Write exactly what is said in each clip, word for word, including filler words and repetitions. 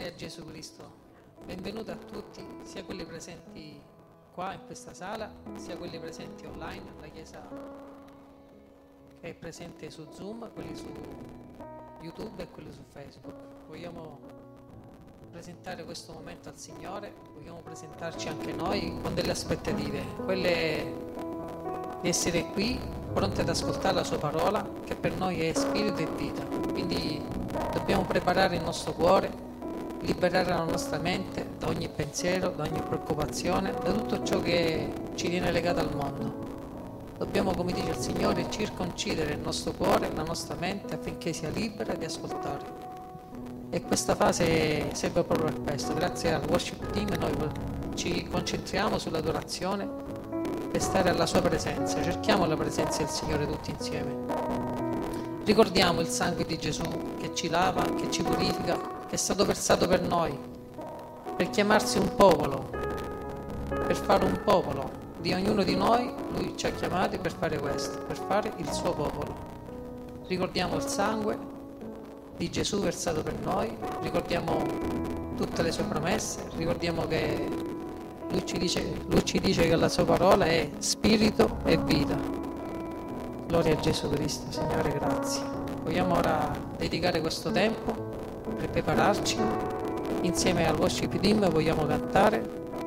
a Gesù Cristo. Benvenuti a tutti, sia quelli presenti qua in questa sala, sia quelli presenti online, la Chiesa che è presente su Zoom, quelli su YouTube e quelli su Facebook. Vogliamo presentare questo momento al Signore, vogliamo presentarci anche noi con delle aspettative, quelle di essere qui pronti ad ascoltare la sua parola, che per noi è spirito e vita. Quindi dobbiamo preparare il nostro cuore, liberare la nostra mente da ogni pensiero, da ogni preoccupazione, da tutto ciò che ci viene legato al mondo. Dobbiamo, come dice il Signore, circoncidere il nostro cuore, la nostra mente, affinché sia libera di ascoltare. E questa fase serve proprio per questo. Grazie al worship team noi ci concentriamo sull'adorazione per stare alla sua presenza. Cerchiamo la presenza del Signore tutti insieme. Ricordiamo il sangue di Gesù che ci lava, che ci purifica, che è stato versato per noi, per chiamarsi un popolo, per fare un popolo di ognuno di noi. Lui ci ha chiamati per fare questo, per fare il suo popolo. Ricordiamo il sangue di Gesù versato per noi, ricordiamo tutte le sue promesse, ricordiamo che lui ci dice, lui ci dice che la sua parola è spirito e vita. Gloria a Gesù Cristo, Signore, grazie. Vogliamo ora dedicare questo tempo per prepararci. Insieme al worship team vogliamo cantare.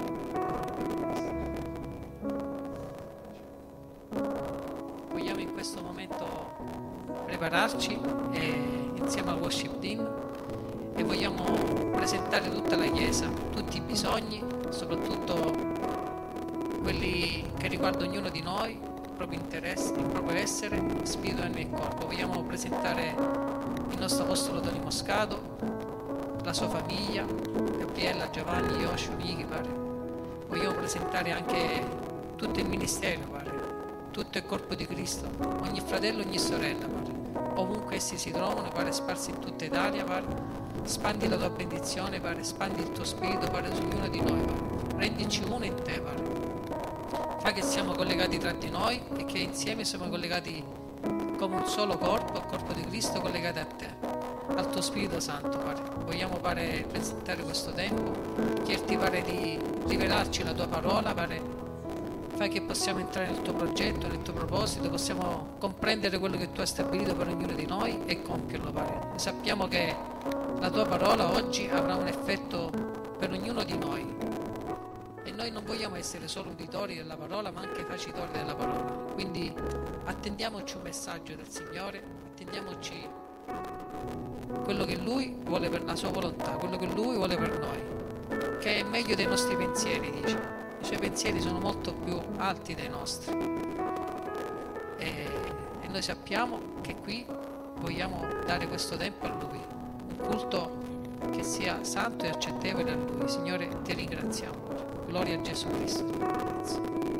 Vogliamo in questo momento prepararci e, insieme al worship team, e vogliamo presentare tutta la Chiesa, tutti i bisogni, soprattutto quelli che riguardano ognuno di noi, il proprio interesse, il proprio essere, spirito, anima e corpo. Vogliamo presentare il nostro apostolo Tony Moscato, la sua famiglia, Gabriella, Giovanni, Yoshio, Miki, pare. Vogliamo presentare anche tutto il ministero, pare, tutto il corpo di Cristo, ogni fratello, ogni sorella, pare. Ovunque essi si trovano, pare, sparsi in tutta Italia, pare. Spandi la tua benedizione, pare, spandi il tuo spirito, pare, su ognuno di noi, pare. Rendici uno in te, pare. Fa che siamo collegati tra di noi e che insieme siamo collegati come un solo corpo, il corpo di Cristo, collegati a te, al tuo Spirito Santo, pare. Vogliamo, pare, presentare questo tempo, chiederti, pare, di rivelarci la tua parola, pare. Fai che possiamo entrare nel tuo progetto, nel tuo proposito, possiamo comprendere quello che tu hai stabilito per ognuno di noi e compierlo, pare. E sappiamo che la tua parola oggi avrà un effetto per ognuno di noi. E noi non vogliamo essere solo uditori della parola, ma anche facitori della parola. Quindi attendiamoci un messaggio del Signore, attendiamoci quello che Lui vuole per la sua volontà, quello che Lui vuole per noi, che è meglio dei nostri pensieri, dice. I suoi pensieri sono molto più alti dei nostri. E, e noi sappiamo che qui vogliamo dare questo tempo a Lui, un culto che sia santo e accettevole a Lui. Signore, ti ringraziamo. Gloria a Gesù Cristo. Grazie.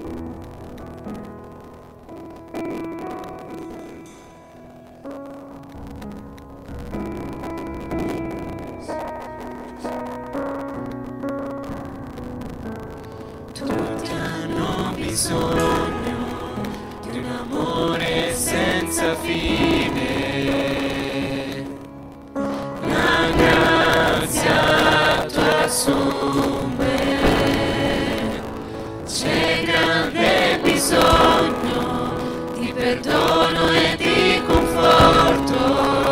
Tutti hanno bisogno di un amore senza fine. La grazia tua assume. C'è grande bisogno di perdono e di conforto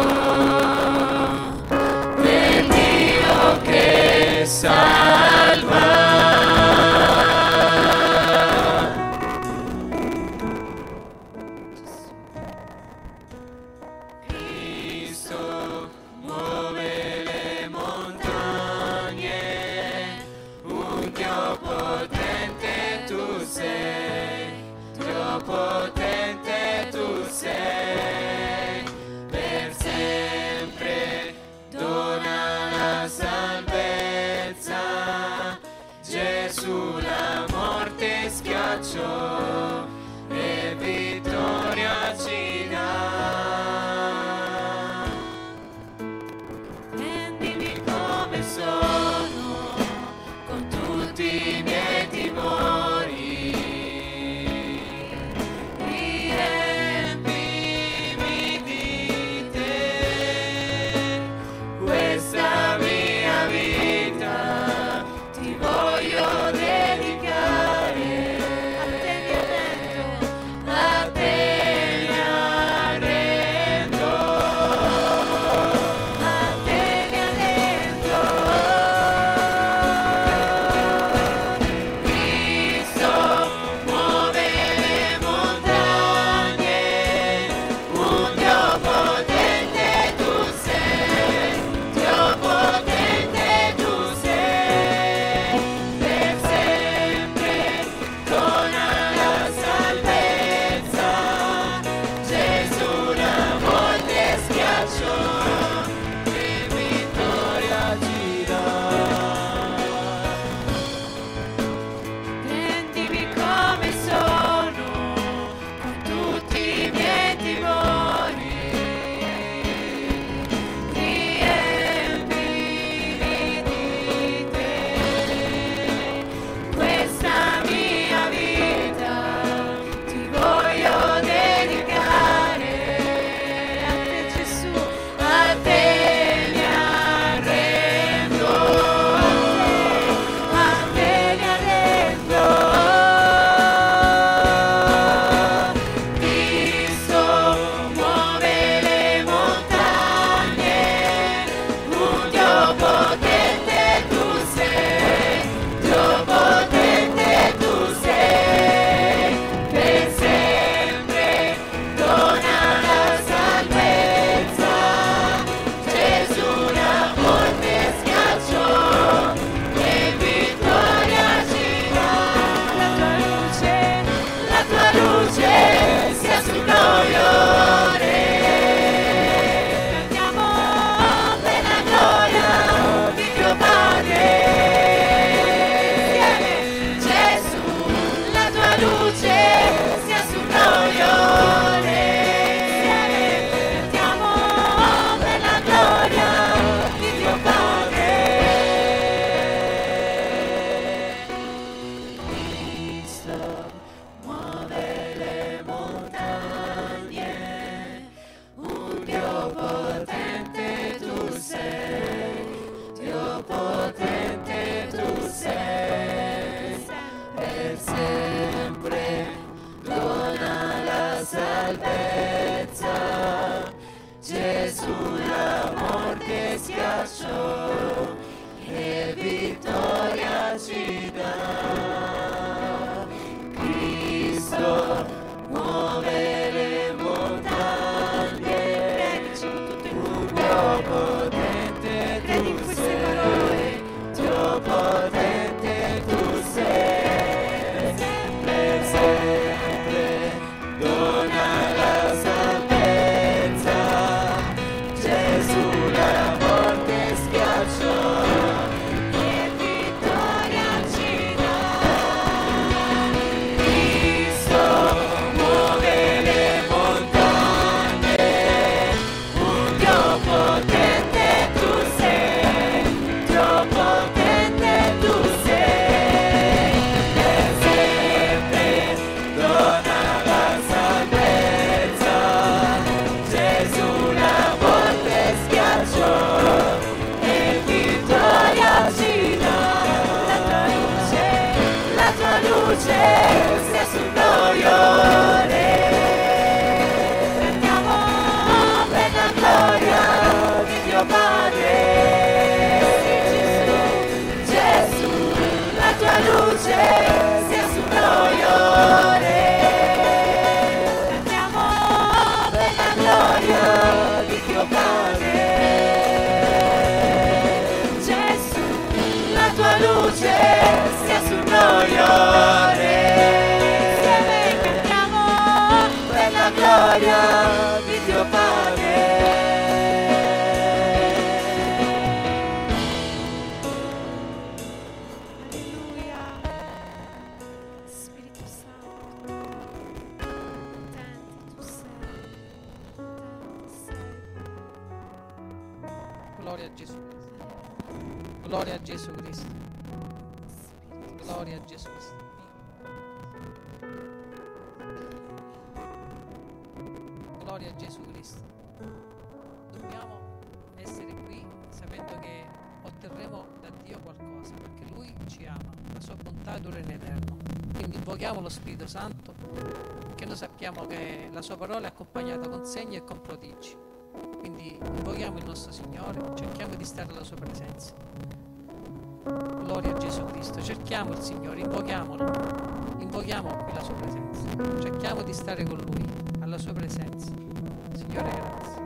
del Dio che salva. Cristo muove le montagne, un Dio potente tu sei, Dio potente tu Cristo muove le montagne, un Dio potente tu sei, Dio potente tu sei, sempre, sempre dona la salvezza, Gesù la morte schiacciò e vittoria ci dà. Cristo muove le montagne, un Dio potente tu sei, Dio potente tu sei, e sempre dona la salvezza, Gesù la morte schiacciò e vittoria ci dà. La tua luce, la tua luce sia su noi ore, prendiamo per la gloria di Dio Padre. Gesù, la tua luce sia su noi ore, prendiamo per la gloria di Dio Padre. Gesù, la tua luce sia su noi ore, insieme cantiamo per la gloria di Dio Padre. Alleluia. Spirito Santo, potente tu sei, potente sei. Gloria a Gesù Cristo. Gloria a Gesù Cristo. Gloria a Gesù Cristo. Gloria a Gesù Cristo. Dobbiamo essere qui sapendo che otterremo da Dio qualcosa, perché Lui ci ama, la sua bontà dura in eterno. Quindi invochiamo lo Spirito Santo, che noi sappiamo che la sua parola è accompagnata con segni e con prodigi. Quindi invochiamo il nostro Signore, cerchiamo di stare alla sua presenza. Gloria a Gesù Cristo, cerchiamo il Signore, invochiamolo, invochiamo qui la sua presenza, cerchiamo di stare con Lui, alla sua presenza. Signore, grazie.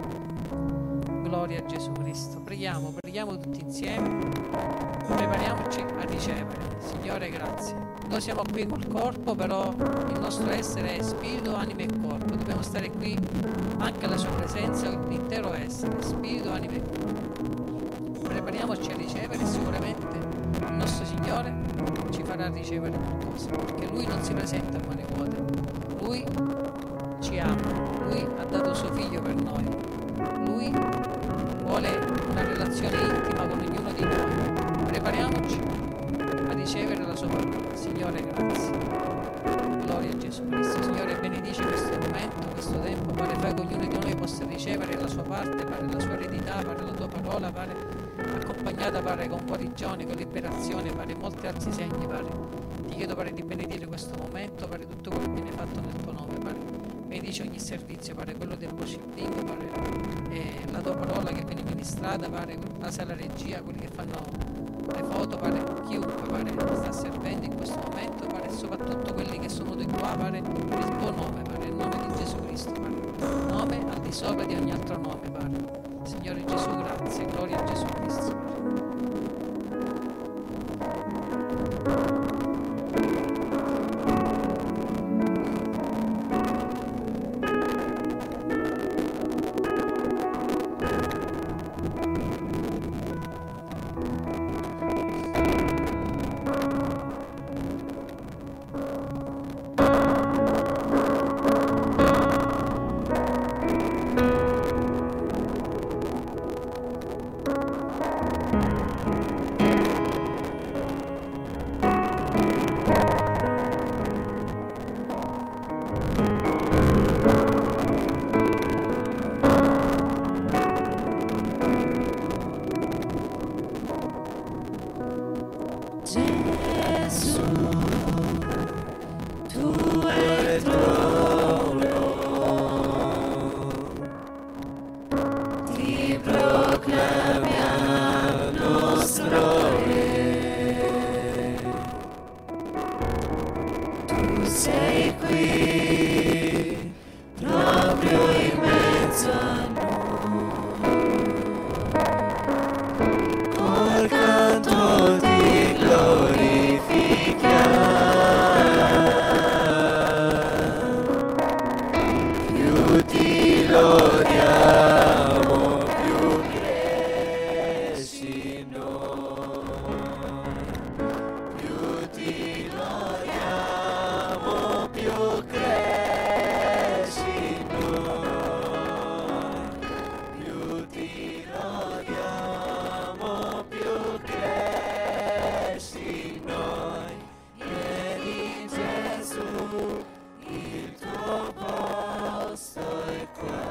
Gloria a Gesù Cristo. Preghiamo, preghiamo tutti insieme, prepariamoci a ricevere. Signore, grazie. Noi siamo qui col corpo, però il nostro essere è spirito, anima e corpo. Dobbiamo stare qui anche alla sua presenza, l'intero essere, spirito, anima e corpo. Prepariamoci a ricevere, sicuramente il nostro Signore ci farà ricevere qualcosa, perché Lui non si presenta a mani vuote. Lui ci ama, Lui ha dato suo Figlio per noi, Lui vuole una relazione intima con ognuno di noi. Prepariamoci a ricevere la sua parola. Signore, grazie. Gloria a Gesù Cristo. Signore, benedici questo momento, questo tempo, Padre, fai che ognuno di noi possa ricevere la sua parte, Padre, la sua eredità, Padre, la tua parola, Padre, accompagnata, Padre, con guarigione, con liberazione, Padre, e molti altri segni, Padre. Ti chiedo, Padre, di benedire questo momento, Padre, tutto quello che viene fatto nel tuo nome, Padre. Benedice ogni servizio, Padre, quello del worshiping, Padre, e la tua parola che viene ministrata, Padre, la sala regia, quelli che fanno le foto, Padre, chiunque, Padre, sta servendo in questo momento, Padre, e soprattutto quelli che sono venuti qua, Padre, per il tuo nome, Padre, il nome di Gesù Cristo, Padre, nome al di sopra di ogni altro nome, Padre. Signore Gesù, grazie, gloria a Gesù Cristo, Padre. Thank you. mezzo a noi, col canto ti glorifichiamo, più ti lodiamo, più cresci in noi, più ti lodiamo, più cresci in noi, più ti lodiamo, più cresci in noi. Vieni Gesù, il tuo posto è qua.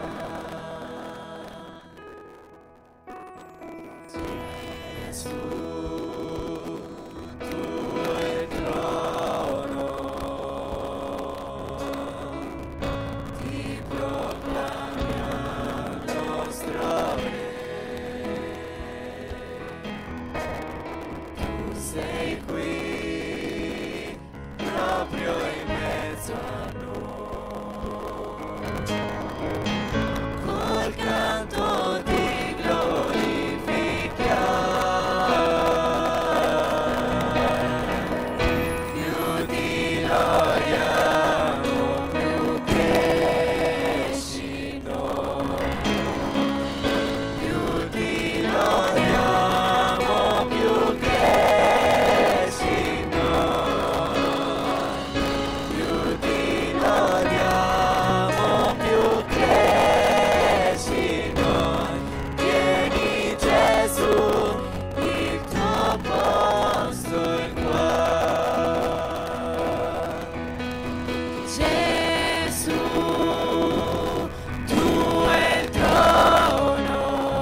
Gesù, tuo trono, ti proclamiamo il nostro Re. Tu sei qui, proprio in mezzo a noi, col canto ti glorifichiamo, più ti lodiamo, più cresci in noi, più ti lodiamo, più cresci in noi, più ti lodiamo, più cresci in noi. Vieni Gesù, il tuo posto è qua. Gesù, tu è il trono,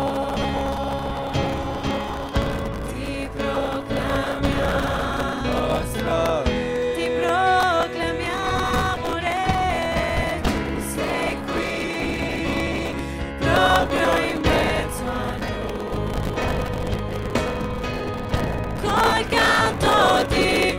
ti proclamiamo nostro Re, ti proclamiamo Re. Tu sei qui, proprio in mezzo a noi, col canto ti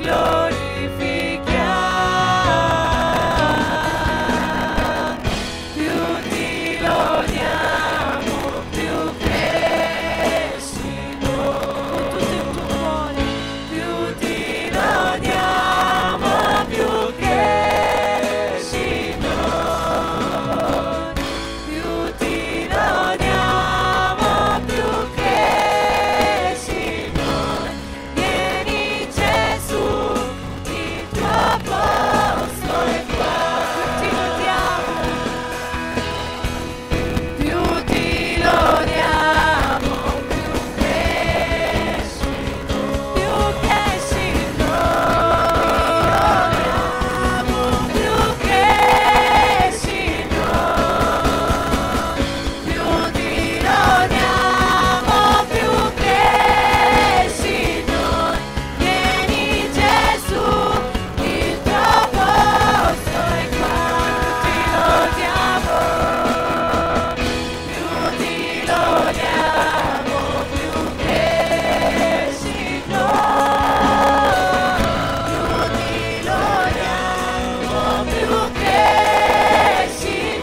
glorifichiamo, più ti lodiamo, più cresci in noi, con tutto il tuo cuore, più ti lodiamo, più cresci in noi, più ti lodiamo, più cresci in noi. Vieni Gesù, il tuo posto è qua. Più ti lodiamo, più ti lodiamo, più cresci in noi, più cresci in noi, più cresci in noi, più ti lodiamo, più cresci in noi. Vieni Gesù, il tuo posto è qua. Ti lodiamo, più ti lodiamo, più cresci in noi, più ti lodiamo, più cresci in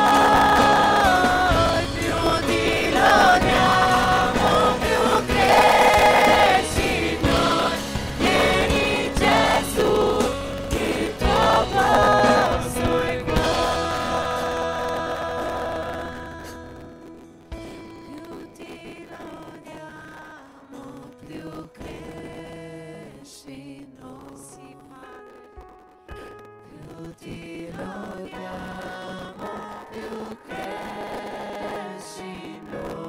noi, più ti lodiamo, più cresci in noi. Vieni Gesù, il tuo posto è qua. Più ti lodiamo, più cresci in noi. Sì, Padre. Più ti lodiamo, più cresci in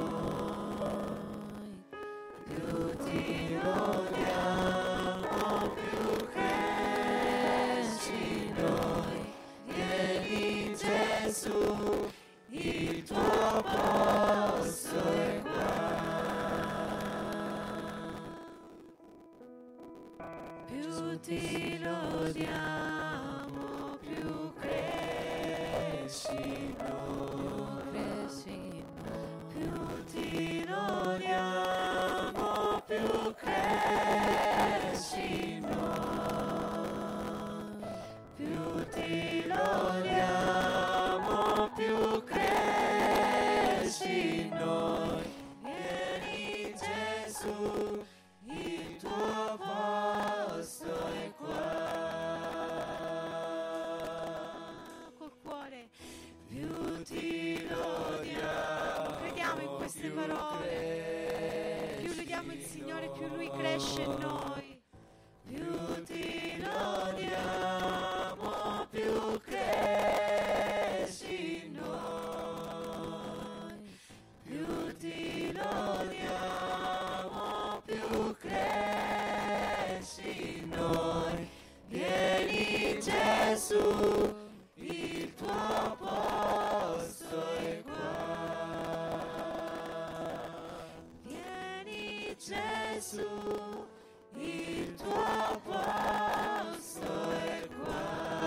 noi, più ti lodiamo, più cresci in noi. Vieni Gesù, il tuo posto è qua. Più ti lodiamo, più cresci in noi, più ti lodiamo, più cresci in noi, più ti lodiamo, più cresci parole, più lodiamo il Signore, più Lui cresce in noi. Più ti lodiamo, più cresci in noi. Più ti lodiamo, più cresci in noi. Vieni Gesù, il tuo posto è qua. Vieni Gesù, il tuo posto è qua.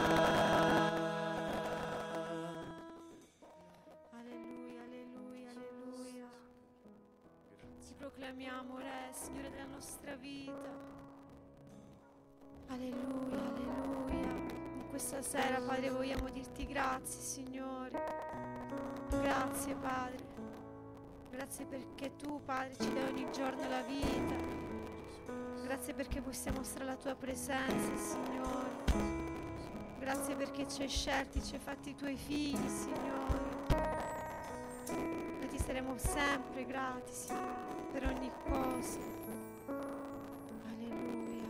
Alleluia, alleluia, alleluia. Ti proclamiamo Re, Signore della nostra vita. Alleluia, alleluia. In questa sera, Padre, vogliamo dirti grazie, Signore. Grazie, Padre. Grazie perché tu, Padre, ci dai ogni giorno la vita. Grazie perché possiamo mostrare la tua presenza, Signore. Grazie perché ci hai scelti, ci hai fatti i tuoi figli, Signore. E ti saremo sempre grati, Signore, per ogni cosa. Alleluia.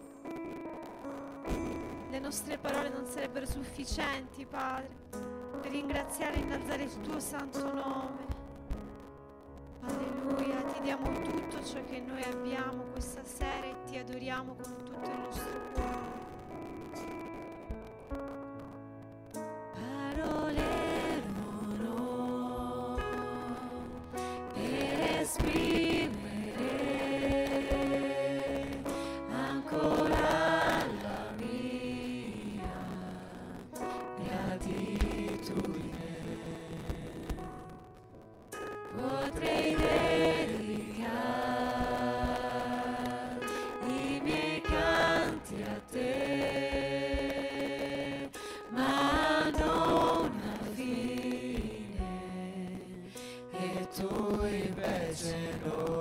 Le nostre parole non sarebbero sufficienti, Padre, per ringraziare e innalzare il tuo santo nome. Alleluia, ti diamo tutto ciò che noi abbiamo questa sera e ti adoriamo con tutto il nostro cuore. Parole non ho per esprimere ancora la mia gratitudine. Potrei dedicare i miei canti a te, ma non alla fine, e tu invece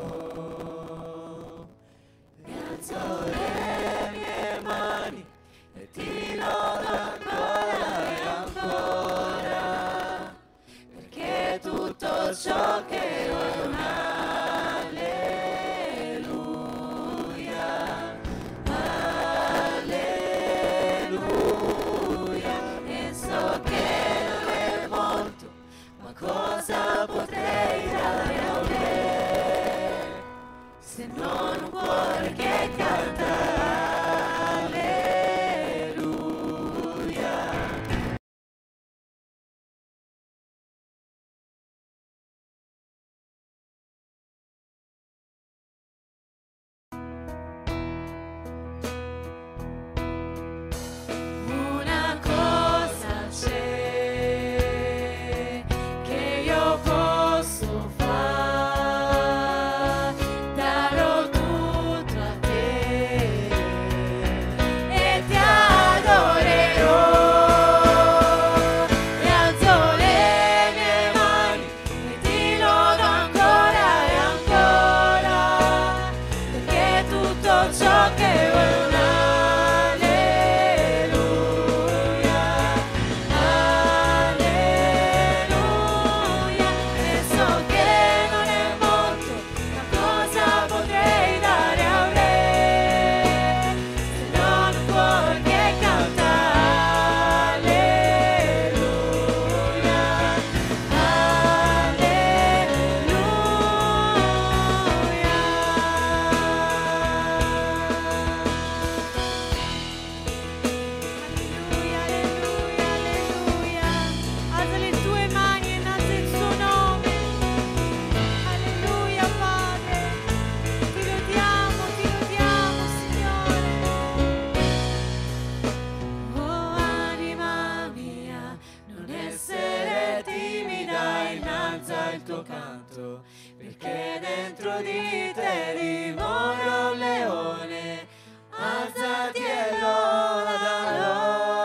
no. Mi alzo le mie mani e ti lodo ancora e ancora, perché tutto ciò che ho è un alleluia, alleluia. E so che non è molto, ma cosa potrei dare a te se non un cuore che canta alleluia. Una cosa c'è che io posso fare, darò tutto a te e ti adorerò. E alzo le mie mani e ti lodo ancora e ancora, perché tutto ciò che ho è un alleluia, alleluia. E so che non è molto, ma cosa potrei dare a te se non un cuore che canta alleluia, alleluia. Alleluia, alleluia, alleluia. Alza le tue mani e innalza il suo nome. Alleluia, Padre. Ti lodiamo, ti lodiamo, Signore. Oh, anima mia, non essere timida, innalza il tuo canto, perché dentro di te dimora un leone. Alzati e lodalo.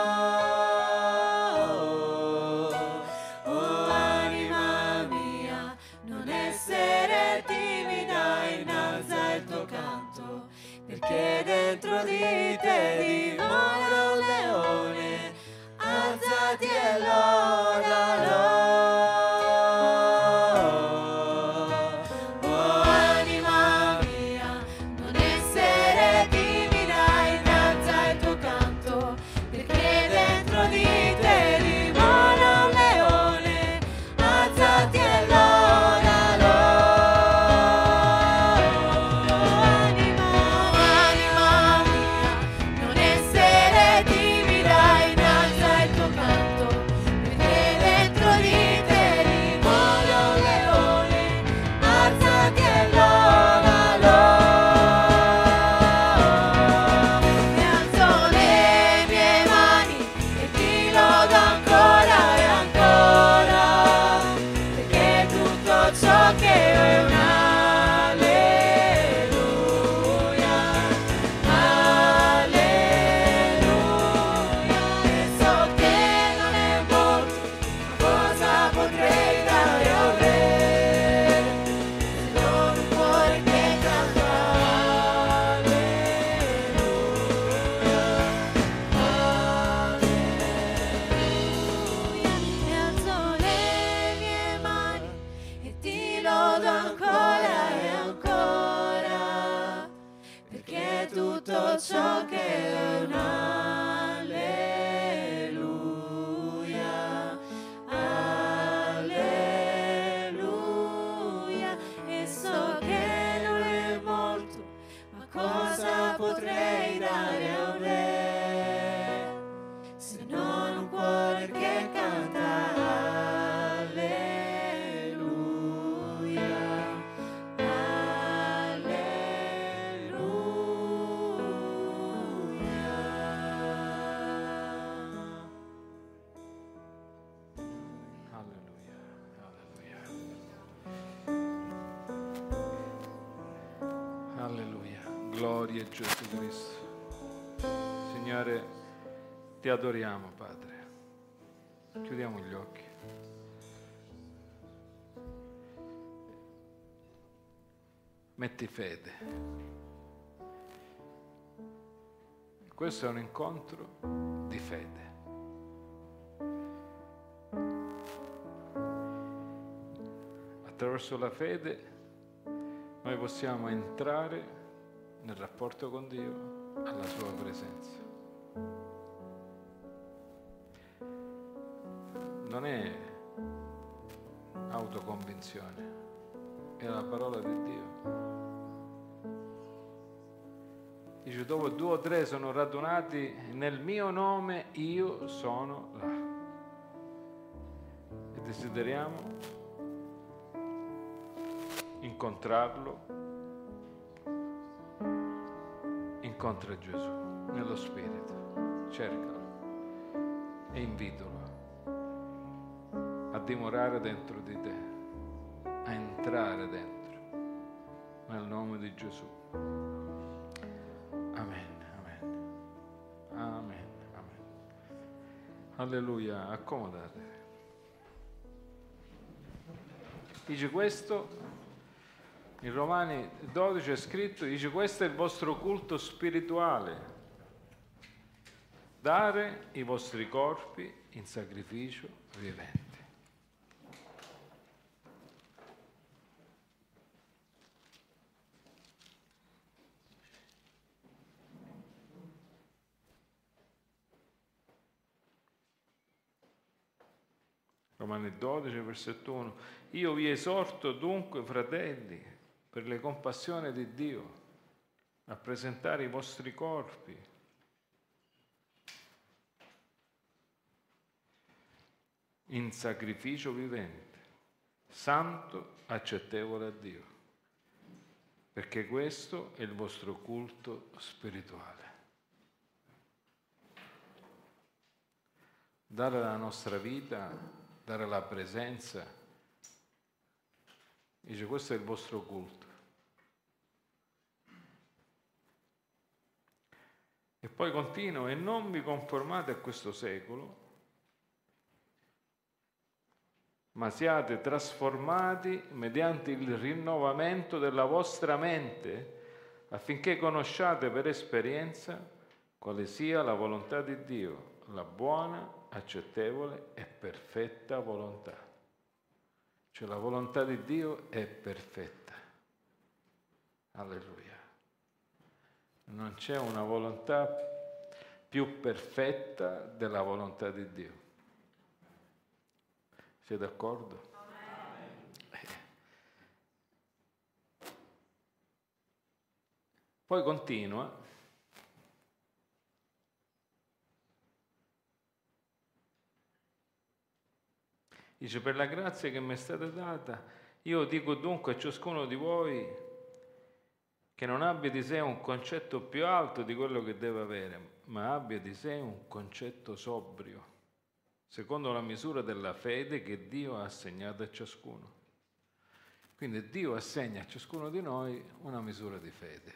Oh, anima mia, non essere timida, innalza il tuo canto, perché dentro di te dimora un leone. Alzati e lodalo. lodo ancora e ancora, perché tutto ciò che è un alleluia, alleluia, e so che non è molto, ma cosa potrei dare a un re se non un cuore che canta alleluia, Alleluia, alleluia. Alleluia. Gloria a Gesù Cristo. Signore, ti adoriamo, Padre. Chiudiamo gli occhi. Metti fede. Questo è un incontro di fede. Attraverso la fede noi possiamo entrare nel rapporto con Dio, alla sua presenza. Non è autoconvinzione, è la parola di Dio. Dice, dove due o tre sono radunati nel mio nome, io sono là. E desideriamo incontrarlo. Incontra Gesù nello Spirito, cercalo e invitalo a dimorare dentro di te, a entrare dentro, nel nome di Gesù. Amen, amen, amen, amen. Alleluia, accomodatevi. Dice questo, in Romani dodici è scritto, dice questo è il vostro culto spirituale, dare i vostri corpi in sacrificio vivente. Romani dodici, versetto uno. Io vi esorto dunque, fratelli, per le compassioni di Dio, a presentare i vostri corpi in sacrificio vivente, santo, accettevole a Dio, perché questo è il vostro culto spirituale. Dare la nostra vita, dare la presenza, dice questo è il vostro culto. E poi continua, e non vi conformate a questo secolo, ma siate trasformati mediante il rinnovamento della vostra mente, affinché conosciate per esperienza quale sia la volontà di Dio, la buona, accettevole e perfetta volontà. Cioè la volontà di Dio è perfetta. Alleluia. Non c'è una volontà più perfetta della volontà di Dio. Siete d'accordo? Eh. Poi continua. Dice, per la grazia che mi è stata data, io dico dunque a ciascuno di voi che non abbia di sé un concetto più alto di quello che deve avere, ma abbia di sé un concetto sobrio, secondo la misura della fede che Dio ha assegnato a ciascuno. Quindi Dio assegna a ciascuno di noi una misura di fede.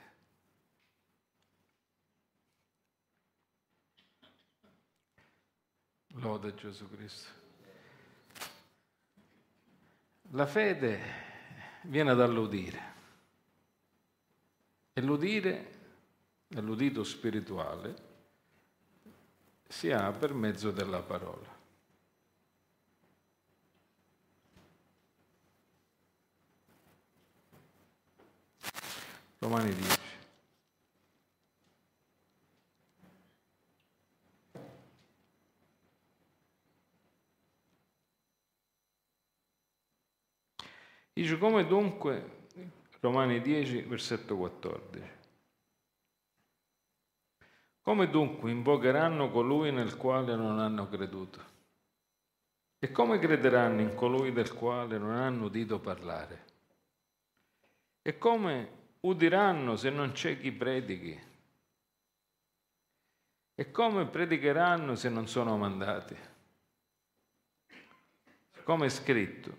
Lode Gesù Cristo. La fede viene dall'udire. E l'udire, l'udito spirituale, si ha per mezzo della parola. Romani dieci. Dice: come dunque, Romani dieci, versetto quattordici. Come dunque invocheranno colui nel quale non hanno creduto? E come crederanno in colui del quale non hanno udito parlare? E come udiranno se non c'è chi predichi? E come predicheranno se non sono mandati? Come è scritto: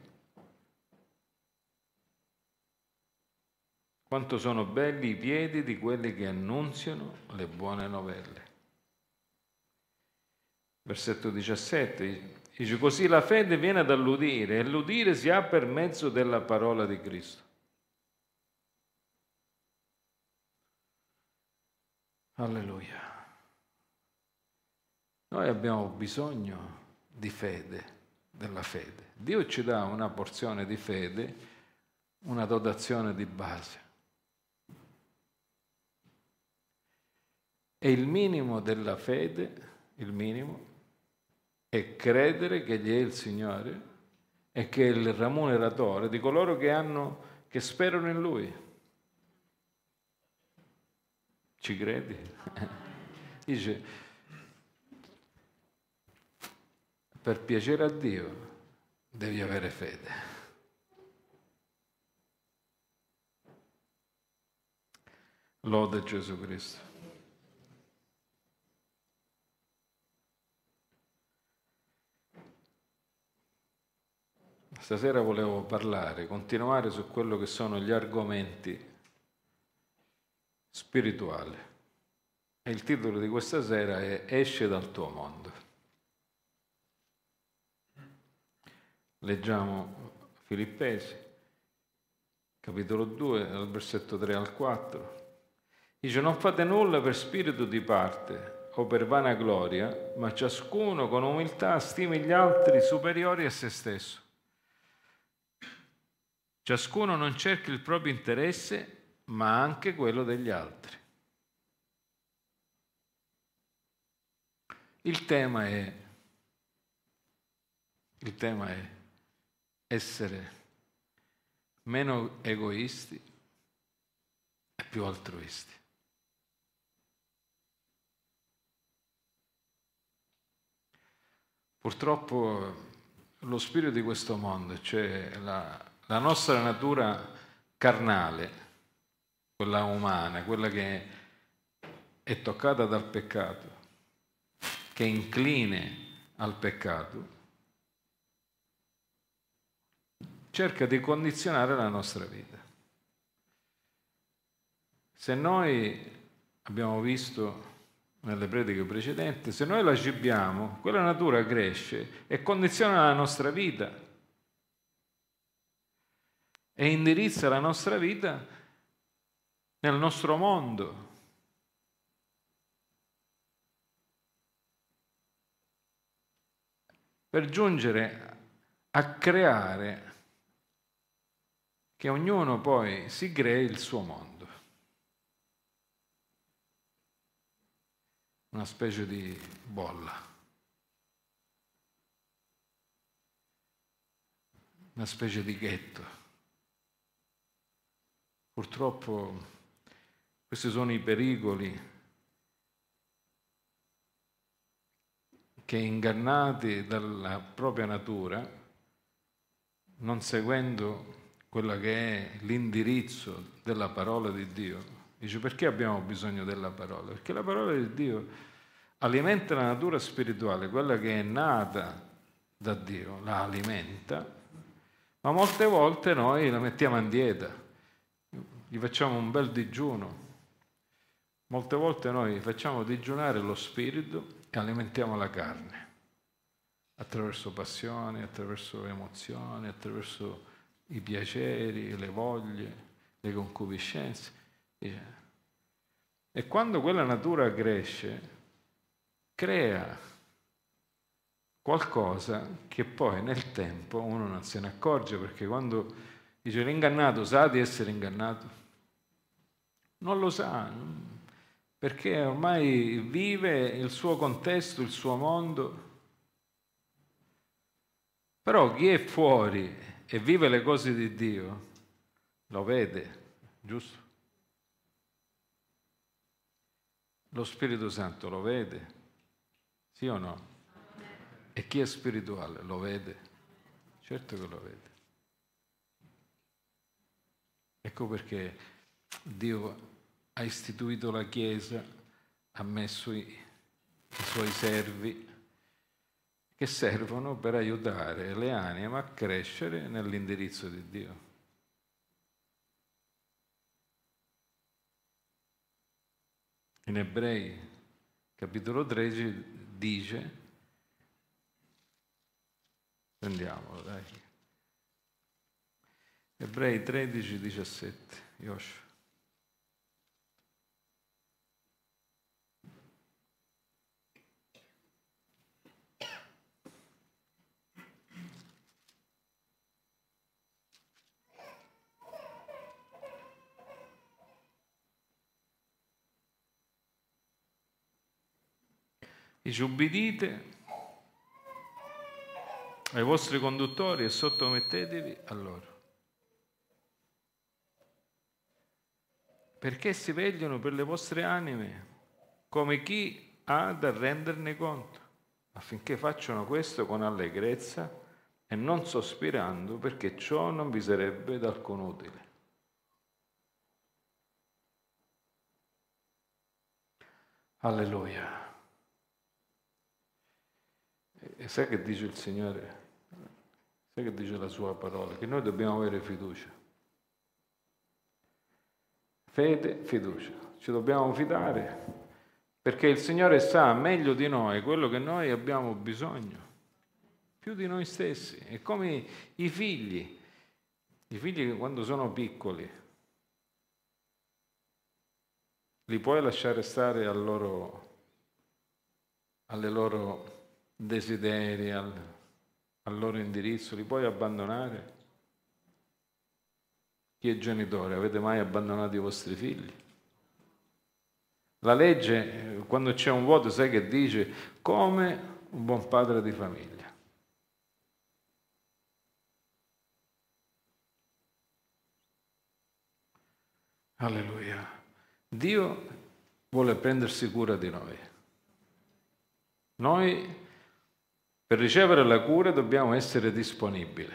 quanto sono belli i piedi di quelli che annunziano le buone novelle. Versetto diciassette dice: così la fede viene dall'udire, e l'udire si ha per mezzo della parola di Cristo. Alleluia. Noi abbiamo bisogno di fede, della fede. Dio ci dà una porzione di fede, una dotazione di base. E il minimo della fede, il minimo, è credere che Egli è il Signore e che è il remuneratore di coloro che hanno, che sperano in Lui. Ci credi? Dice: per piacere a Dio devi avere fede. Lode Gesù Cristo. Stasera volevo parlare, continuare su quello che sono gli argomenti spirituali. E il titolo di questa sera è Esce dal tuo mondo. Leggiamo Filippesi, capitolo due, dal versetto tre al quattro. Dice: non fate nulla per spirito di parte o per vanagloria, ma ciascuno con umiltà stimi gli altri superiori a se stesso. Ciascuno non cerchi il proprio interesse, ma anche quello degli altri. Il tema è, il tema è essere meno egoisti e più altruisti. Purtroppo lo spirito di questo mondo, cioè la, la nostra natura carnale, quella umana, quella che è toccata dal peccato, che è incline al peccato, cerca di condizionare la nostra vita. Se noi abbiamo visto nelle prediche precedenti, se noi la cibiamo, quella natura cresce e condiziona la nostra vita e indirizza la nostra vita nel nostro mondo. Per giungere a creare che ognuno poi si crei il suo mondo. Una specie di bolla. Una specie di ghetto. Purtroppo questi sono i pericoli che, ingannati dalla propria natura, non seguendo quella che è l'indirizzo della parola di Dio. Dice: perché abbiamo bisogno della parola? Perché la parola di Dio alimenta la natura spirituale, quella che è nata da Dio, la alimenta, ma molte volte noi la mettiamo in dieta, gli facciamo un bel digiuno. Molte volte noi facciamo digiunare lo spirito e alimentiamo la carne, attraverso passioni, attraverso emozioni, attraverso i piaceri, le voglie, le concupiscenze. E quando quella natura cresce, crea qualcosa che poi nel tempo uno non se ne accorge, perché quando dice l'ingannato sa di essere ingannato, non lo sa, perché ormai vive il suo contesto, il suo mondo. Però chi è fuori e vive le cose di Dio lo vede, giusto? Lo Spirito Santo lo vede, sì o no? E chi è spirituale lo vede? Certo che lo vede. Ecco perché Dio ha istituito la Chiesa, ha messo i, i suoi servi che servono per aiutare le anime a crescere nell'indirizzo di Dio. In Ebrei, capitolo tredici, dice, prendiamolo, dai. Ebrei tredici, diciassette, Yoshua. Dice, ubbidite ai vostri conduttori e sottomettetevi a loro, perché si vegliano per le vostre anime come chi ha da renderne conto, affinché facciano questo con allegrezza e non sospirando, perché ciò non vi sarebbe d'alcun utile. Alleluia. E sai che dice il Signore? Sai che dice la sua parola? Che noi dobbiamo avere fiducia. Fede, fiducia. Ci dobbiamo fidare, perché il Signore sa meglio di noi quello che noi abbiamo bisogno, più di noi stessi. È come i figli, i figli che quando sono piccoli li puoi lasciare stare al loro, alle loro desideri, al, al loro indirizzo, li puoi abbandonare? Chi è genitore? Avete mai abbandonato i vostri figli? La legge, quando c'è un voto, sai che dice? Come un buon padre di famiglia. Alleluia. Dio vuole prendersi cura di noi. Noi, per ricevere la cura, dobbiamo essere disponibili.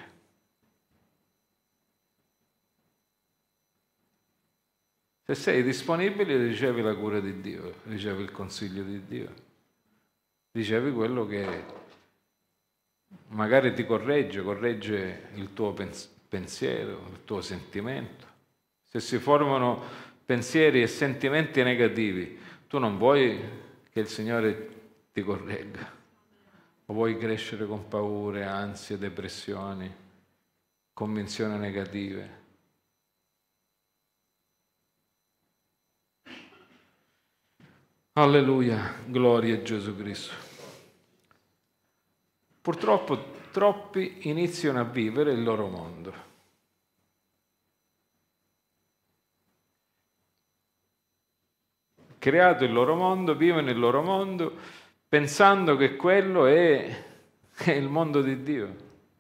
Se sei disponibile, ricevi la cura di Dio, ricevi il consiglio di Dio, ricevi quello che magari ti corregge, corregge il tuo pensiero, il tuo sentimento. Se si formano pensieri e sentimenti negativi, tu non vuoi che il Signore ti corregga. O vuoi crescere con paure, ansie, depressioni, convinzioni negative? Alleluia, gloria a Gesù Cristo. Purtroppo troppi iniziano a vivere il loro mondo. Creato il loro mondo, vivono il loro mondo, pensando che quello è, è il mondo di Dio.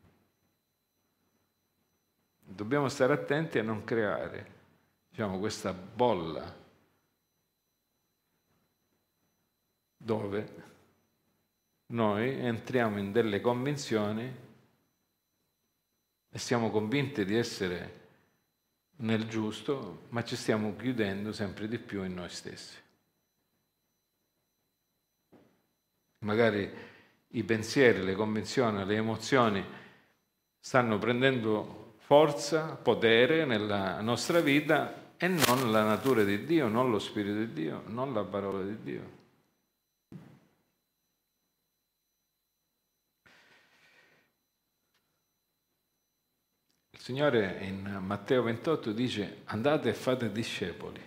Dobbiamo stare attenti a non creare, diciamo, questa bolla dove noi entriamo in delle convinzioni e siamo convinti di essere nel giusto, ma ci stiamo chiudendo sempre di più in noi stessi. Magari i pensieri, le convinzioni, le emozioni stanno prendendo forza, potere nella nostra vita e non la natura di Dio, non lo Spirito di Dio, non la parola di Dio. Il Signore in Matteo ventotto dice: andate e fate discepoli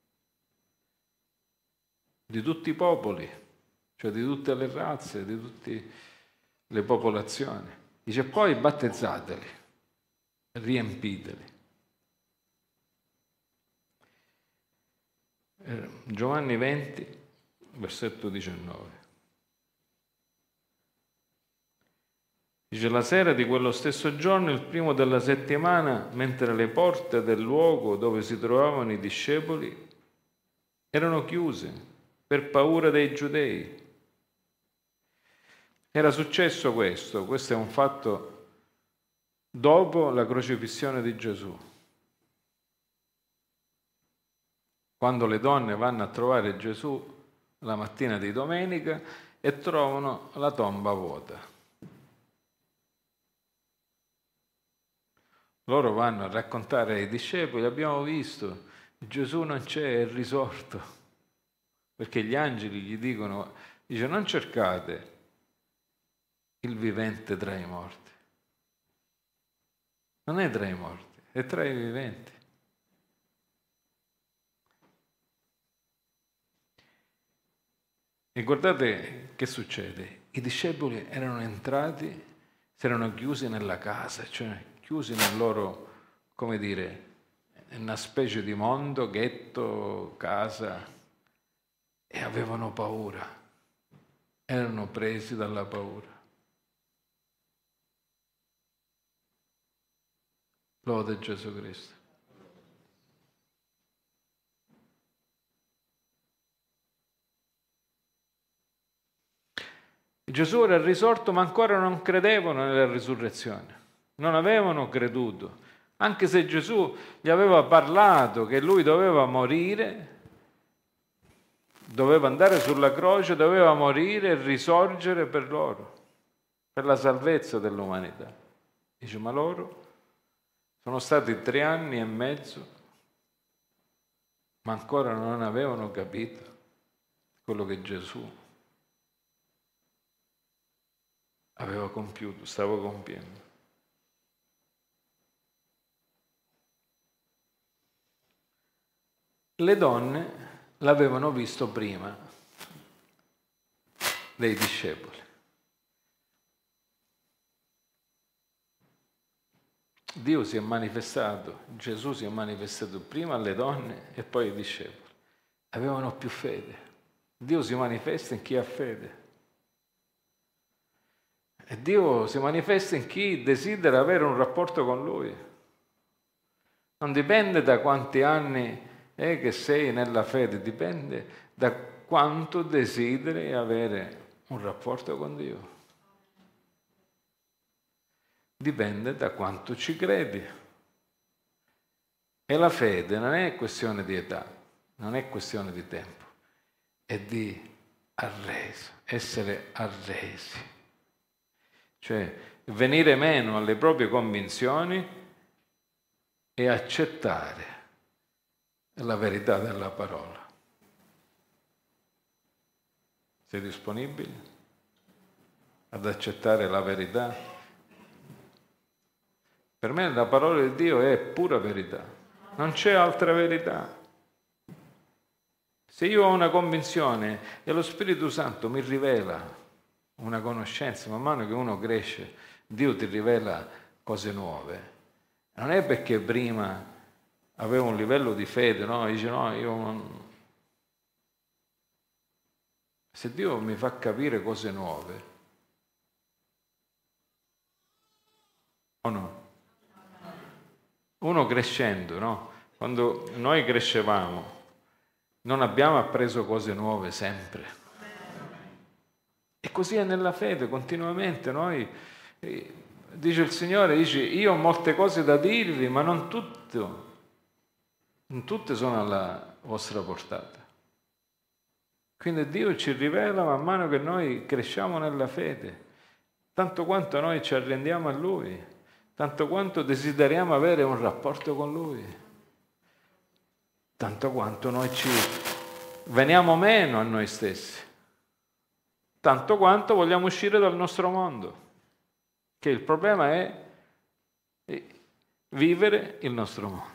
di tutti i popoli, cioè di tutte le razze, di tutte le popolazioni. Dice poi battezzateli, riempiteli. Giovanni venti, versetto diciannove. Dice: la sera di quello stesso giorno, il primo della settimana, mentre le porte del luogo dove si trovavano i discepoli erano chiuse per paura dei giudei. Era successo questo, questo è un fatto dopo la crocifissione di Gesù. Quando le donne vanno a trovare Gesù la mattina di domenica e trovano la tomba vuota. Loro vanno a raccontare ai discepoli: abbiamo visto, Gesù non c'è, è risorto. Perché gli angeli gli dicono, dice: non cercate il vivente tra i morti. Non è tra i morti, è tra i viventi. E guardate che succede. I discepoli erano entrati, si erano chiusi nella casa, cioè chiusi nel loro, come dire, una specie di mondo, ghetto, casa, e avevano paura, erano presi dalla paura. Lode Gesù Cristo. Gesù era risorto, ma ancora non credevano nella risurrezione. Non avevano creduto, anche se Gesù gli aveva parlato che lui doveva morire, doveva andare sulla croce, doveva morire e risorgere per loro, per la salvezza dell'umanità. Dice: ma loro sono stati tre anni e mezzo, ma ancora non avevano capito quello che Gesù aveva compiuto, stava compiendo. Le donne l'avevano visto prima dei discepoli. Dio si è manifestato, Gesù si è manifestato prima alle donne e poi ai discepoli. Avevano più fede. Dio si manifesta in chi ha fede. E Dio si manifesta in chi desidera avere un rapporto con Lui. Non dipende da quanti anni è che sei nella fede, dipende da quanto desideri avere un rapporto con Dio. Dipende da quanto ci credi. E la fede non è questione di età, non è questione di tempo, è di arreso, essere arresi. Cioè venire meno alle proprie convinzioni e accettare la verità della parola. Sei disponibile ad accettare la verità? Per me la parola di Dio è pura verità, non c'è altra verità. Se io ho una convinzione e lo Spirito Santo mi rivela una conoscenza, man mano che uno cresce, Dio ti rivela cose nuove. Non è perché prima avevo un livello di fede, no? Dice no, io non... Se Dio mi fa capire cose nuove, o no? Uno crescendo, no? Quando noi crescevamo, non abbiamo appreso cose nuove sempre. E così è nella fede, continuamente noi, dice il Signore, dice, io ho molte cose da dirvi, ma non tutto. Non tutte sono alla vostra portata. Quindi Dio ci rivela man mano che noi cresciamo nella fede, tanto quanto noi ci arrendiamo a Lui, tanto quanto desideriamo avere un rapporto con Lui, tanto quanto noi ci veniamo meno a noi stessi, tanto quanto vogliamo uscire dal nostro mondo, che il problema è vivere il nostro mondo.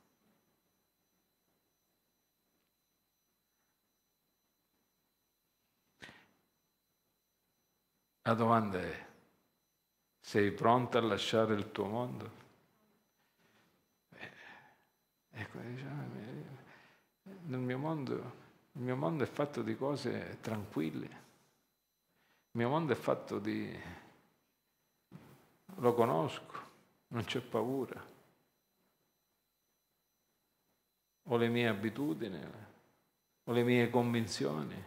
La domanda è, sei pronta a lasciare il tuo mondo? Ecco, diciamo, nel mio mondo, il mio mondo è fatto di cose tranquille. Il mio mondo è fatto di... lo conosco, non c'è paura. Ho le mie abitudini, ho le mie convinzioni.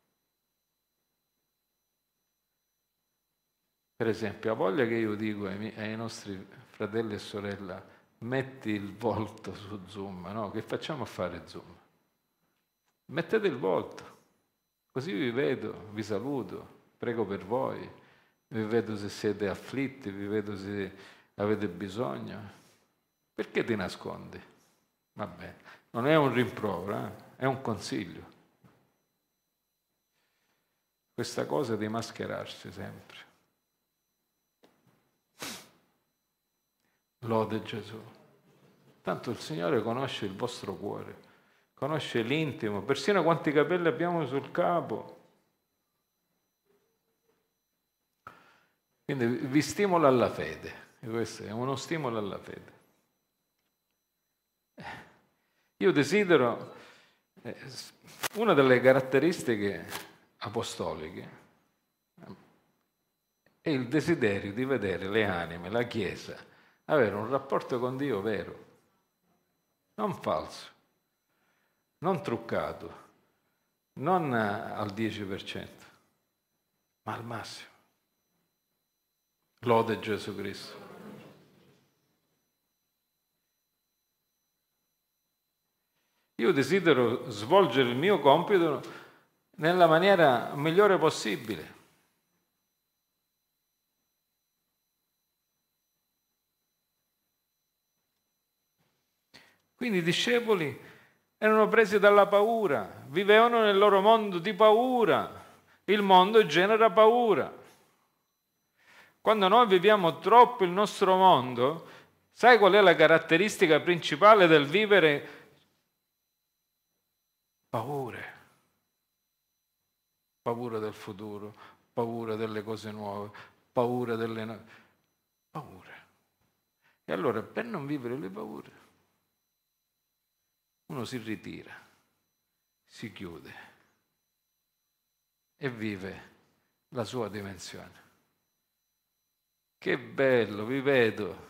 Per esempio, ha voglia che io dico ai, miei, ai nostri fratelli e sorelle, metti il volto su Zoom, no? Che facciamo a fare Zoom? Mettete il volto, così vi vedo, vi saluto, prego per voi, vi vedo se siete afflitti, vi vedo se avete bisogno. Perché ti nascondi? Vabbè, non è un rimprovero, eh? È un consiglio. Questa cosa di mascherarsi sempre. Lode Gesù. Tanto il Signore conosce il vostro cuore, conosce l'intimo, persino quanti capelli abbiamo sul capo. Quindi vi stimola alla fede, e questo è uno stimolo alla fede. Io desidero, eh, una delle caratteristiche apostoliche è il desiderio di vedere le anime, la Chiesa, avere un rapporto con Dio vero, non falso, non truccato, non al dieci per cento, ma al massimo. Lode Gesù Cristo. Io desidero svolgere il mio compito nella maniera migliore possibile. Quindi i discepoli erano presi dalla paura, vivevano nel loro mondo di paura. Il mondo genera paura. Quando noi viviamo troppo il nostro mondo, sai qual è la caratteristica principale del vivere? Paure. Paura del futuro, paura delle cose nuove, paura delle... No... paure. E allora, per non vivere le paure, uno si ritira, si chiude e vive la sua dimensione. Che bello, vi vedo.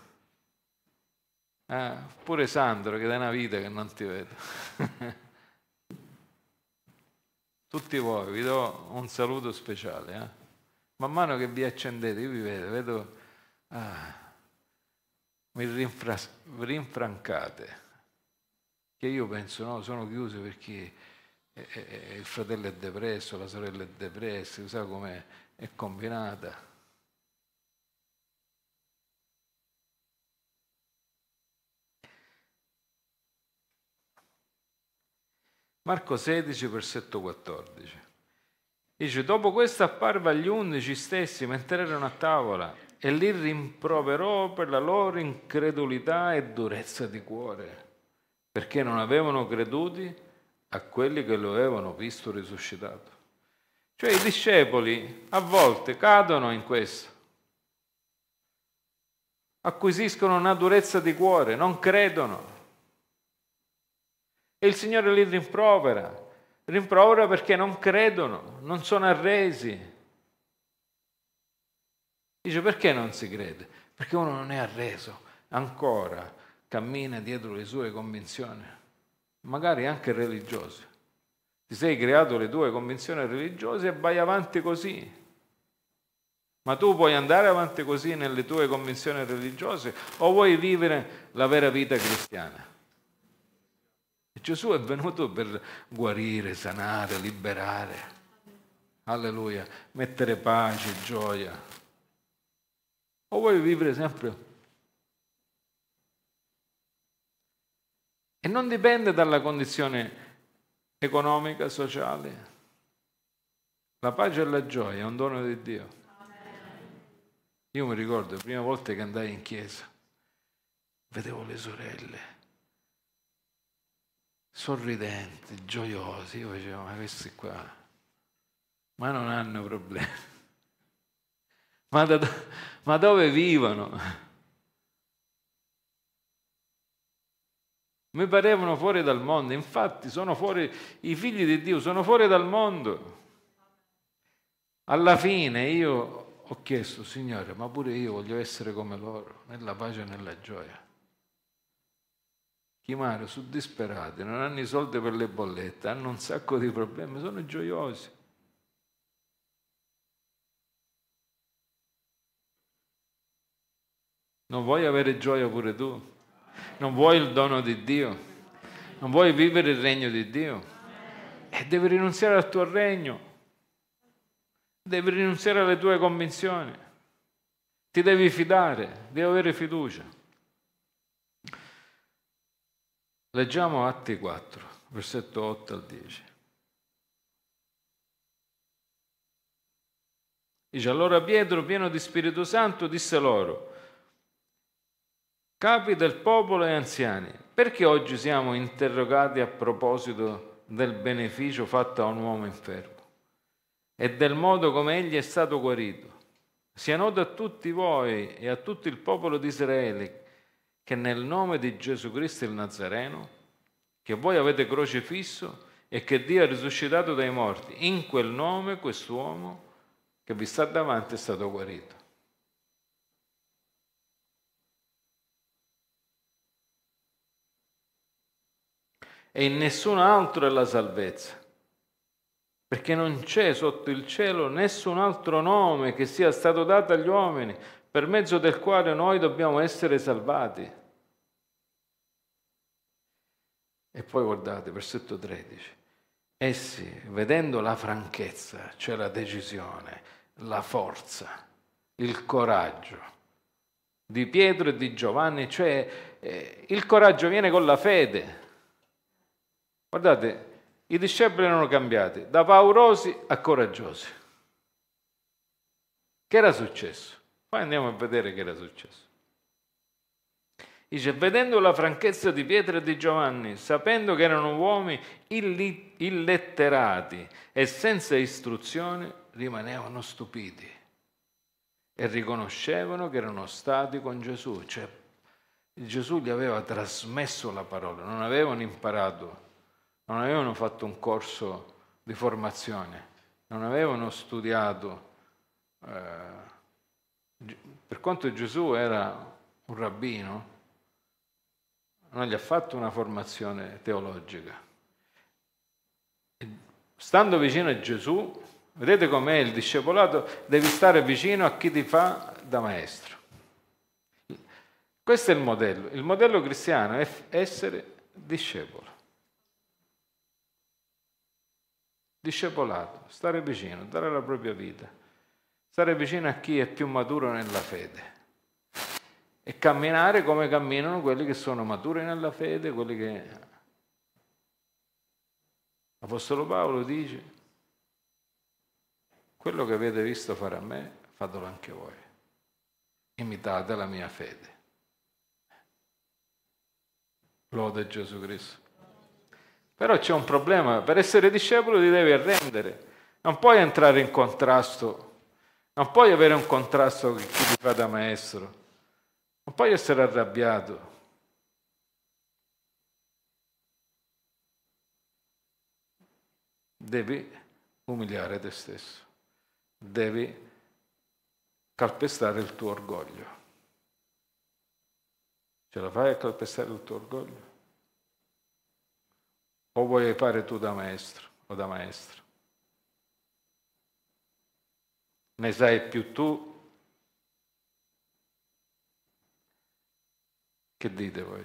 Ah, pure Sandro, che da una vita che non ti vedo. Tutti voi, vi do un saluto speciale. Eh? Man mano che vi accendete, io vi vedo, vedo ah, mi rinfra, rinfrancate. Che io penso, no, sono chiuso perché eh, eh, il fratello è depresso, la sorella è depressa, sa com'è, è combinata. Marco sedici, versetto quattordici. Dice, dopo questo apparve agli undici stessi mentre erano a tavola e li rimproverò per la loro incredulità e durezza di cuore, perché non avevano creduti a quelli che lo avevano visto risuscitato. Cioè i discepoli a volte cadono in questo, acquisiscono una durezza di cuore, non credono. E il Signore li rimprovera, rimprovera perché non credono, non sono arresi. Dice, perché non si crede? Perché uno non è arreso, ancora cammina dietro le sue convinzioni, magari anche religiose. Ti sei creato le tue convinzioni religiose e vai avanti così. Ma tu puoi andare avanti così nelle tue convinzioni religiose o vuoi vivere la vera vita cristiana? Gesù è venuto per guarire, sanare, liberare, alleluia, mettere pace, gioia. O vuoi vivere sempre? E non dipende dalla condizione economica, sociale. La pace e la gioia è un dono di Dio. Io mi ricordo le prime volte che andai in chiesa, vedevo le sorelle sorridenti, gioiosi, io facevo, ma questi qua, ma non hanno problemi, ma, da, ma dove vivono? mi parevano fuori dal mondo. Infatti sono fuori, i figli di Dio sono fuori dal mondo. Alla fine io ho chiesto, Signore, ma pure io voglio essere come loro, nella pace e nella gioia. Chiamare, sono disperati, non hanno i soldi per le bollette, hanno un sacco di problemi, sono gioiosi. Non vuoi avere gioia pure tu? Non vuoi il dono di Dio? Non vuoi vivere il regno di Dio? E devi rinunziare al tuo regno. Devi rinunziare alle tue convinzioni. Ti devi fidare, devi avere fiducia. Leggiamo Atti quattro, versetto otto al dieci. Dice, allora Pietro, pieno di Spirito Santo, disse loro, capi del popolo e anziani, perché oggi siamo interrogati a proposito del beneficio fatto a un uomo infermo e del modo come egli è stato guarito? Sia noto a tutti voi e a tutto il popolo di Israele che nel nome di Gesù Cristo il Nazareno, che voi avete crocifisso e che Dio ha risuscitato dai morti, in quel nome quest'uomo che vi sta davanti è stato guarito. E in nessun altro è la salvezza, perché non c'è sotto il cielo nessun altro nome che sia stato dato agli uomini per mezzo del quale noi dobbiamo essere salvati. E poi guardate, versetto tredici. Essi, vedendo la franchezza, cioè la decisione, la forza, il coraggio di Pietro e di Giovanni, cioè eh, il coraggio viene con la fede. Guardate, i discepoli erano cambiati da paurosi a coraggiosi. Che era successo? Poi andiamo a vedere che era successo. Dice, vedendo la franchezza di Pietro e di Giovanni, sapendo che erano uomini illetterati e senza istruzione, rimanevano stupiti e riconoscevano che erano stati con Gesù. Cioè, Gesù gli aveva trasmesso la parola, non avevano imparato, non avevano fatto un corso di formazione, non avevano studiato. Eh, per quanto Gesù era un rabbino, non gli ha fatto una formazione teologica. Stando vicino a Gesù, vedete com'è il discepolato? Devi stare vicino a chi ti fa da maestro. Questo è il modello. Il modello cristiano è essere discepolo. Discepolato, stare vicino, dare la propria vita, stare vicino a chi è più maturo nella fede e camminare come camminano quelli che sono maturi nella fede, quelli che l'Apostolo Paolo dice, quello che avete visto fare a me, fatelo anche voi, imitate la mia fede. Lode Gesù Cristo. Però c'è un problema, per essere discepolo ti devi arrendere, non puoi entrare in contrasto, non puoi avere un contrasto con chi ti fa da maestro, non puoi essere arrabbiato. Devi umiliare te stesso, devi calpestare il tuo orgoglio. Ce la fai a calpestare il tuo orgoglio? O vuoi fare tu da maestro o da maestro? Ne sai più tu? Che dite voi?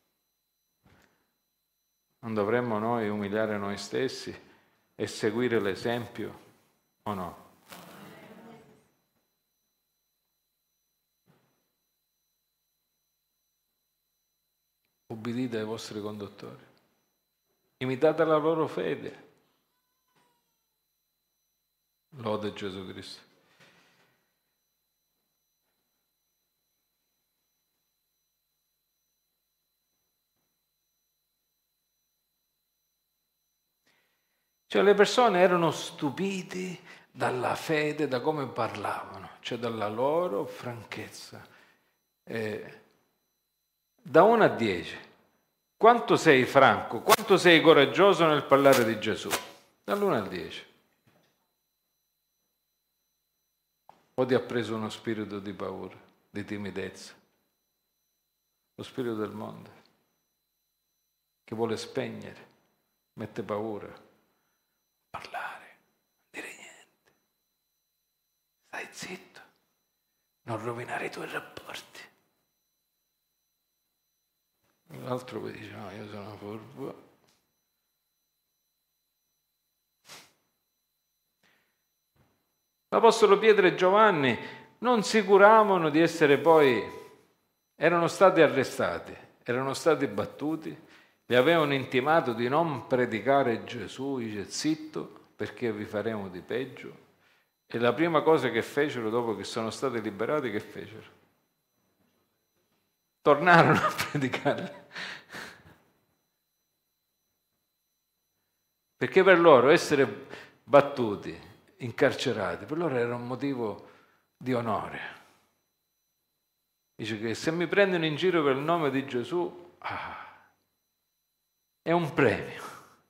Non dovremmo noi umiliare noi stessi e seguire l'esempio o no? Ubbidite ai vostri conduttori. Imitate la loro fede. Lode Gesù Cristo. Cioè le persone erano stupiti dalla fede, da come parlavano, cioè dalla loro franchezza. Eh, da uno a dieci, Quanto sei franco, quanto sei coraggioso nel parlare di Gesù? Dall'uno al dieci. O ti ha preso uno spirito di paura, di timidezza? Lo spirito del mondo, che vuole spegnere, mette paura. Parlare, non dire niente. Stai zitto, non rovinare i tuoi rapporti. L'altro poi dice, no, io sono furbo. L'Apostolo Pietro e Giovanni non si curavano di essere poi, erano stati arrestati, erano stati battuti, li avevano intimato di non predicare Gesù, dice zitto perché vi faremo di peggio. E la prima cosa che fecero dopo che sono stati liberati, che fecero? Tornarono a predicare. Perché per loro essere battuti, incarcerati, per loro era un motivo di onore. Dice che se mi prendono in giro per il nome di Gesù, ah, è un premio.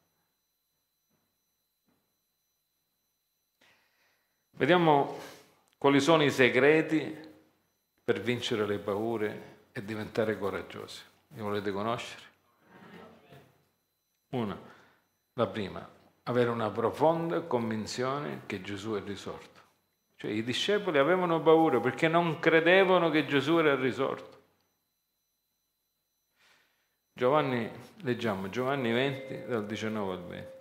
Vediamo quali sono i segreti per vincere le paure e diventare coraggiosi. Li volete conoscere? Una, la prima, avere una profonda convinzione che Gesù è risorto. Cioè i discepoli avevano paura perché non credevano che Gesù era risorto. Giovanni, leggiamo Giovanni venti, dal diciannove al venti.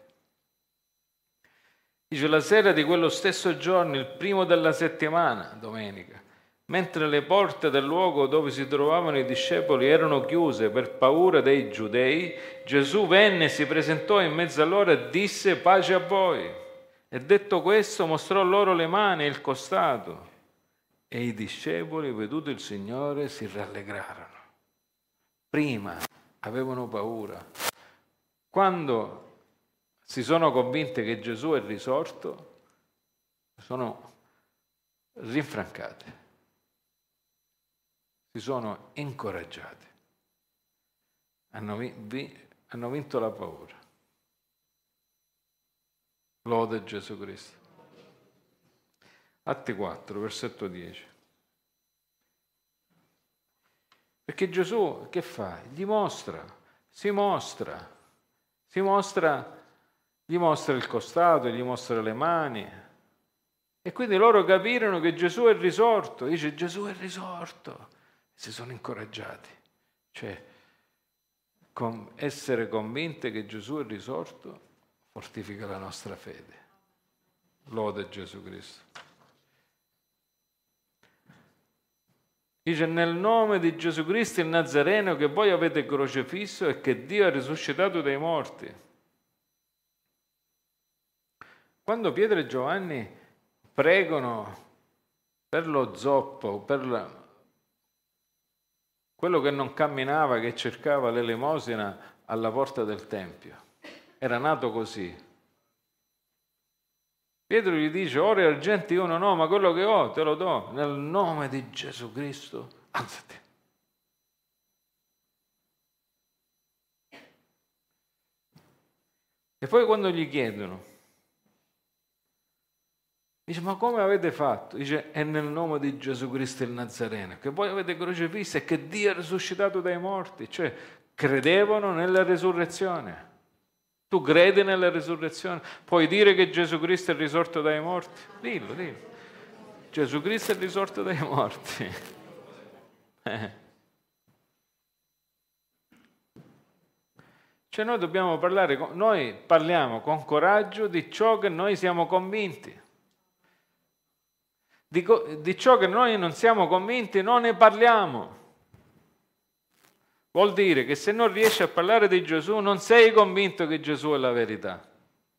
Dice, la sera di quello stesso giorno, il primo della settimana, domenica, mentre le porte del luogo dove si trovavano i discepoli erano chiuse per paura dei giudei, Gesù venne e si presentò in mezzo a loro e disse pace a voi. E detto questo mostrò loro le mani e il costato. E i discepoli, veduto il Signore, si rallegrarono. Prima avevano paura. Quando si sono convinte che Gesù è risorto, sono rinfrancate. Si sono incoraggiati, hanno, vi, hanno vinto la paura. Lode Gesù Cristo. Atti quattro, versetto dieci. Perché Gesù che fa? Gli mostra, si mostra, si mostra, gli mostra il costato, gli mostra le mani. E quindi loro capirono che Gesù è risorto. Dice Gesù è risorto. Si sono incoraggiati, cioè con essere convinte che Gesù è risorto fortifica la nostra fede. Lode Gesù Cristo. Dice nel nome di Gesù Cristo il Nazareno che voi avete crocifisso e che Dio ha risuscitato dai morti. Quando Pietro e Giovanni pregano per lo zoppo, per la quello che non camminava, che cercava l'elemosina alla porta del Tempio. Era nato così. Pietro gli dice, oro e argenti io non ho, ma quello che ho te lo do. Nel nome di Gesù Cristo, alzati. E poi quando gli chiedono, dice, ma come avete fatto? Dice, è nel nome di Gesù Cristo il Nazareno, che voi avete crocifisso e che Dio è risuscitato dai morti. Cioè, credevano nella resurrezione. Tu credi nella resurrezione? Puoi dire che Gesù Cristo è risorto dai morti? Dillo, dillo. Gesù Cristo è risorto dai morti. Eh. Cioè, noi dobbiamo parlare, con, noi parliamo con coraggio di ciò che noi siamo convinti. Di, di ciò che noi non siamo convinti non ne parliamo. Vuol dire che se non riesci a parlare di Gesù non sei convinto che Gesù è la verità.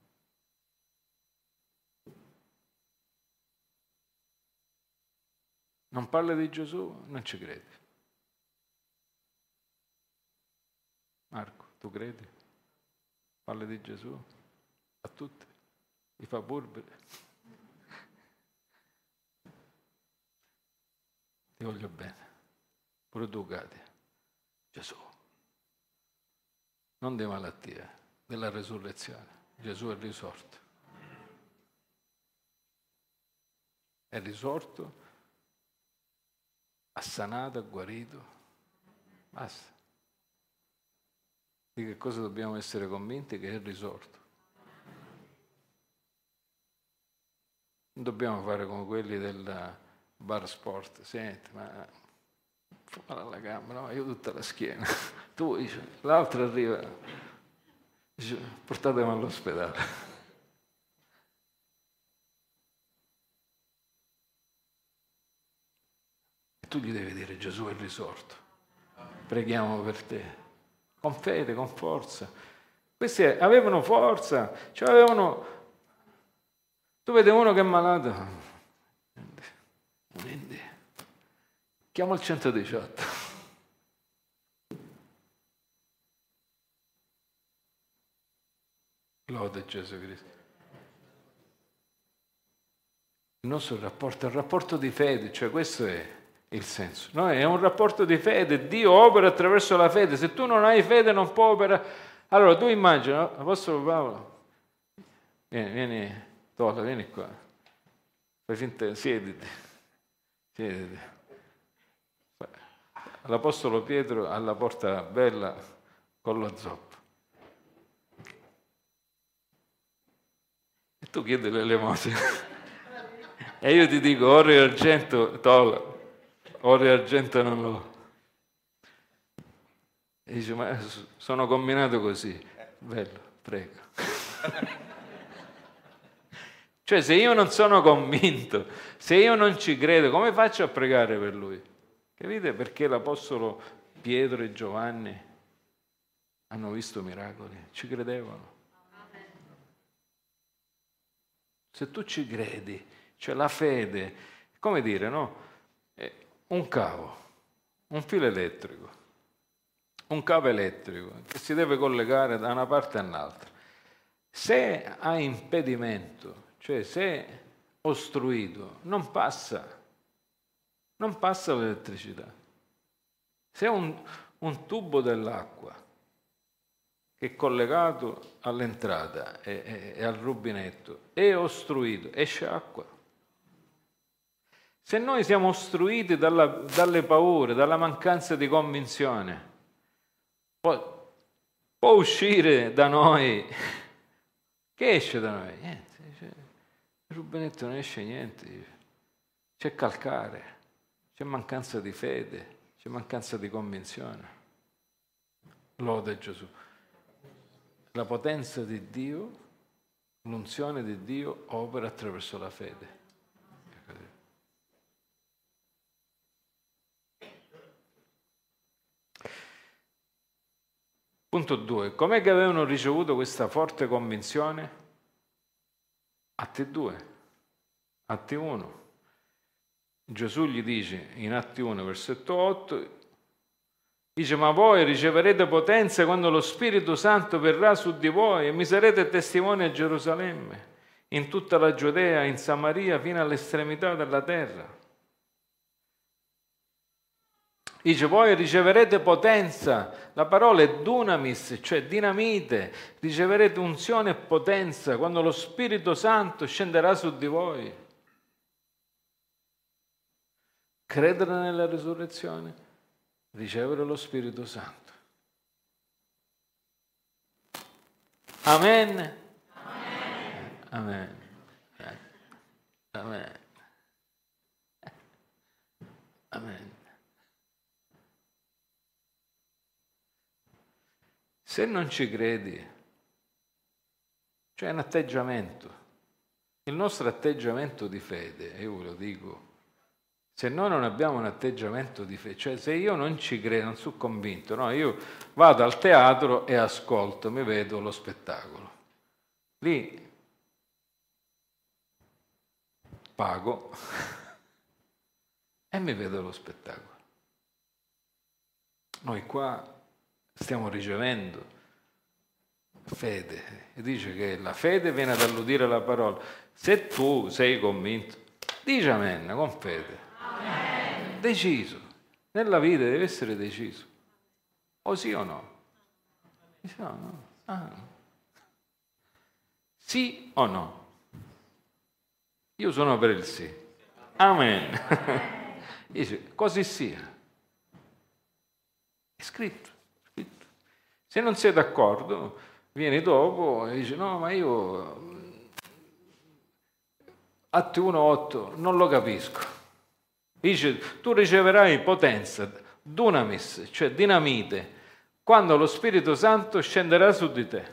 Non parli di Gesù, non ci credi. Marco, tu credi? Parli di Gesù a tutti, li fa burbere. Ti voglio bene, pure tu cadi. Gesù, non di malattia, della resurrezione. Gesù è risorto. È risorto, ha sanato, ha guarito. Basta. Di che cosa dobbiamo essere convinti? Che è risorto. Non dobbiamo fare come quelli del bar sport. Senti, ma fa alla gamba, no, io tutta la schiena. Tu dici, l'altro arriva, dice, portatemi all'ospedale. E tu gli devi dire, Gesù è risorto. Preghiamo per te. Con fede, con forza. Questi avevano forza, cioè avevano... Tu vedi uno che è malato, quindi chiamo il centodiciotto. Lode Gesù Cristo. Il nostro rapporto è un rapporto di fede, cioè questo è il senso. No? È un rapporto di fede, Dio opera attraverso la fede. Se tu non hai fede non può operare. Allora tu immagina, no? Apostolo Paolo, vieni, vieni, Tola, vieni qua, fai finta, siediti, siediti. L'Apostolo Pietro alla porta bella con lo zoppo. E tu chiedi l'elemosina. E io ti dico, oro e argento, Tola, oro e argento non lo... E dice, ma sono combinato così. Bello, prego. Cioè, se io non sono convinto, se io non ci credo, come faccio a pregare per lui? Capite perché l'Apostolo Pietro e Giovanni hanno visto miracoli? Ci credevano. Se tu ci credi, cioè la fede, come dire, no? Un cavo, un filo elettrico, un cavo elettrico che si deve collegare da una parte all'altra. Se ha impedimento, cioè se è ostruito, non passa, non passa l'elettricità. Se è un, un tubo dell'acqua che è collegato all'entrata e, e, e al rubinetto, è ostruito, esce acqua. Se noi siamo ostruiti dalla, dalle paure, dalla mancanza di convinzione, può, può uscire da noi, che esce da noi? Niente. Il rubinetto non esce niente, c'è calcare, c'è mancanza di fede, c'è mancanza di convinzione. Lode Gesù. La potenza di Dio, l'unzione di Dio opera attraverso la fede. Punto due. Com'è che avevano ricevuto questa forte convinzione? Atti due, Atti uno. Gesù gli dice in Atti uno, versetto otto, dice, ma voi riceverete potenza quando lo Spirito Santo verrà su di voi e mi sarete testimoni a Gerusalemme, in tutta la Giudea, in Samaria, fino all'estremità della terra. Dice, voi riceverete potenza, la parola è dunamis, cioè dinamite, riceverete unzione e potenza quando lo Spirito Santo scenderà su di voi. Credere nella risurrezione, ricevere lo Spirito Santo. Amen. Amen. Amen. Amen. Amen. Se non ci credi, cioè è un atteggiamento, il nostro atteggiamento di fede, io ve lo dico, se noi non abbiamo un atteggiamento di fede, cioè se io non ci credo, non sono convinto, no, io vado al teatro e ascolto, mi vedo lo spettacolo, lì pago e mi vedo lo spettacolo. Noi qua stiamo ricevendo fede, e dice che la fede viene dall'udire la parola. Se tu sei convinto, dici amen con fede. Amen. Deciso. Nella vita deve essere deciso. O sì o no. Dice, no, no. Ah. Sì o no? Io sono per il sì. Amen. Dice, così sia. È scritto, scritto. Se non sei d'accordo, vieni dopo e dici, no, ma io Atti uno otto non lo capisco. Dice, tu riceverai potenza, dunamis, cioè dinamite, quando lo Spirito Santo scenderà su di te.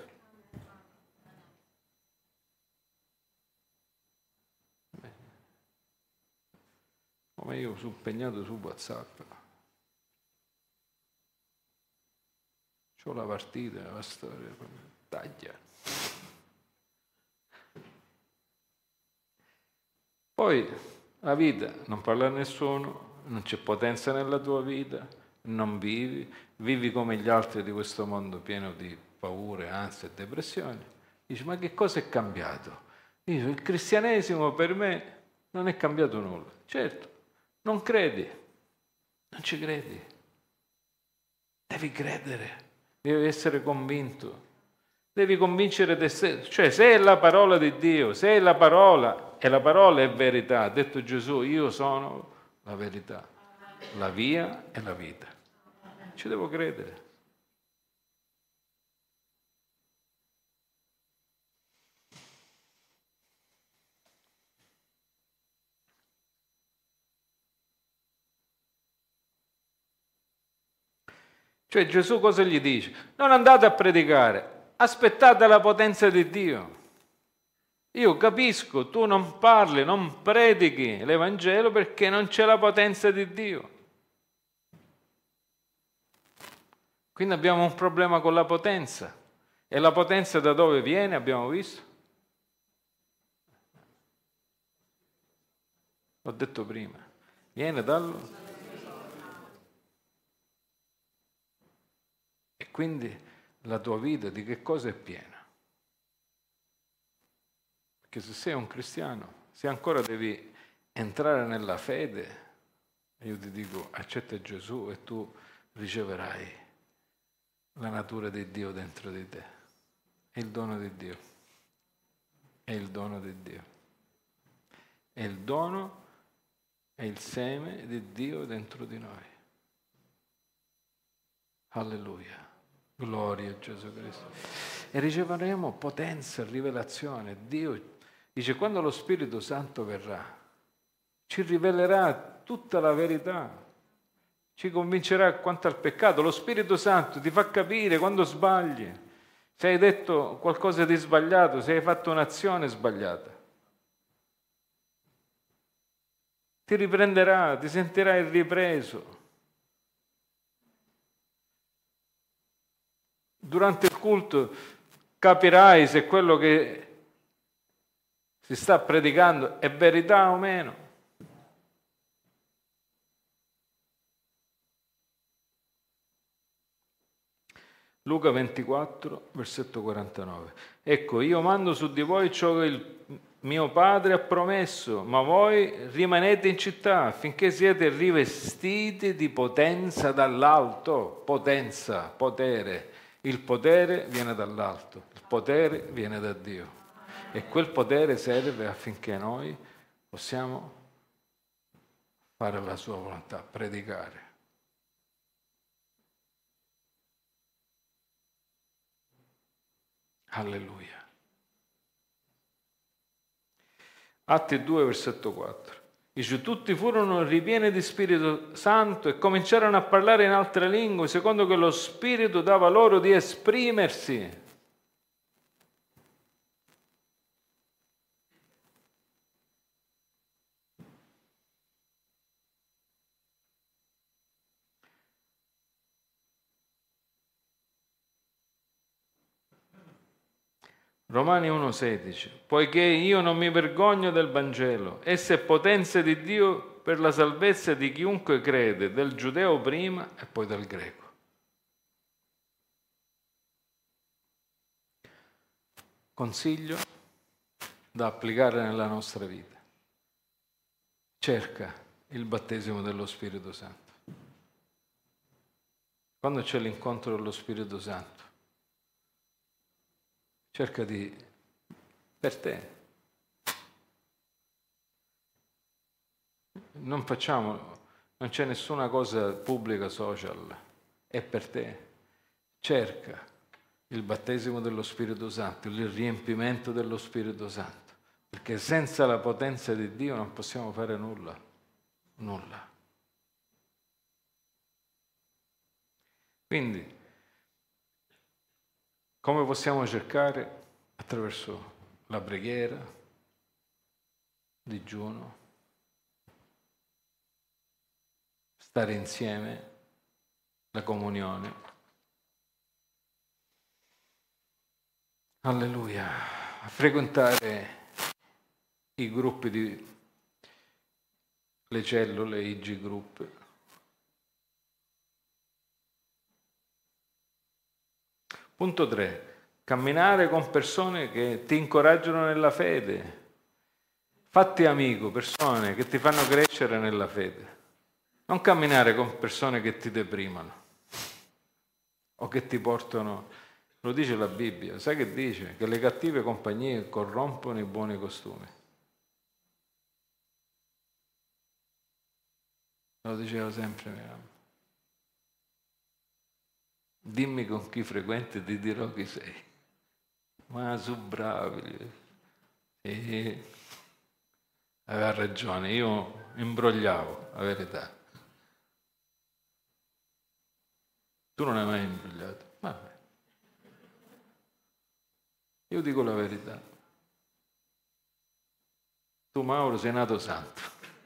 Come io sono impegnato su WhatsApp. C'ho la partita, la storia, taglia. Poi la vita, non parla a nessuno, non c'è potenza nella tua vita, non vivi, vivi come gli altri di questo mondo pieno di paure, ansie e depressioni. Dici, ma che cosa è cambiato? Dici, il cristianesimo per me non è cambiato nulla. Certo, non credi, non ci credi. Devi credere, devi essere convinto. Devi convincere te stesso, cioè se è la parola di Dio, se è la parola, e la parola è verità, ha detto Gesù, io sono la verità, la via e la vita. Ci devo credere. Cioè Gesù cosa gli dice? Non andate a predicare. Aspettate la potenza di Dio. Io capisco, tu non parli, non predichi l'Evangelo perché non c'è la potenza di Dio. Quindi abbiamo un problema con la potenza. E la potenza da dove viene, abbiamo visto? L'ho detto prima. Viene dallo... E quindi la tua vita di che cosa è piena? Perché se sei un cristiano, se ancora devi entrare nella fede, io ti dico accetta Gesù e tu riceverai la natura di Dio dentro di te. È il dono di Dio. È il dono di Dio. È il dono, è il seme di Dio dentro di noi. Alleluia. Gloria a Gesù Cristo. E riceveremo potenza, rivelazione. Dio dice, quando lo Spirito Santo verrà, ci rivelerà tutta la verità, ci convincerà quanto al peccato. Lo Spirito Santo ti fa capire quando sbagli, se hai detto qualcosa di sbagliato, se hai fatto un'azione sbagliata. Ti riprenderà, ti sentirai ripreso. Durante il culto capirai se quello che si sta predicando è verità o meno. Luca ventiquattro, versetto quarantanove. Ecco, io mando su di voi ciò che il mio Padre ha promesso, ma voi rimanete in città affinché siete rivestiti di potenza dall'alto. Potenza, potere. Il potere viene dall'alto, il potere viene da Dio e quel potere serve affinché noi possiamo fare la sua volontà, predicare. Alleluia. Atti due, versetto quattro. Dice, tutti furono ripieni di Spirito Santo e cominciarono a parlare in altre lingue, secondo che lo Spirito dava loro di esprimersi. Romani uno sedici. Poiché io non mi vergogno del Vangelo, essa è potenza di Dio per la salvezza di chiunque crede, del giudeo prima e poi del greco. Consiglio da applicare nella nostra vita. Cerca il battesimo dello Spirito Santo. Quando c'è l'incontro dello Spirito Santo, cerca di... per te. Non facciamo, non c'è nessuna cosa pubblica social, è per te. Cerca il battesimo dello Spirito Santo, il riempimento dello Spirito Santo, perché senza la potenza di Dio non possiamo fare nulla, nulla. Quindi, come possiamo cercare? Attraverso la preghiera, digiuno, stare insieme, la comunione. Alleluia. Frequentare i gruppi di le cellule, i G-group. Punto tre. Camminare con persone che ti incoraggiano nella fede. Fatti amico, persone che ti fanno crescere nella fede. Non camminare con persone che ti deprimono o che ti portano, lo dice la Bibbia, sai che dice? Che le cattive compagnie corrompono i buoni costumi. Lo diceva sempre mia mamma. Dimmi con chi frequenti e ti dirò chi sei. Ma su bravi. E aveva ragione, io imbrogliavo, la verità. Tu non hai mai imbrogliato? Vabbè. Io dico la verità. Tu, Mauro, sei nato santo.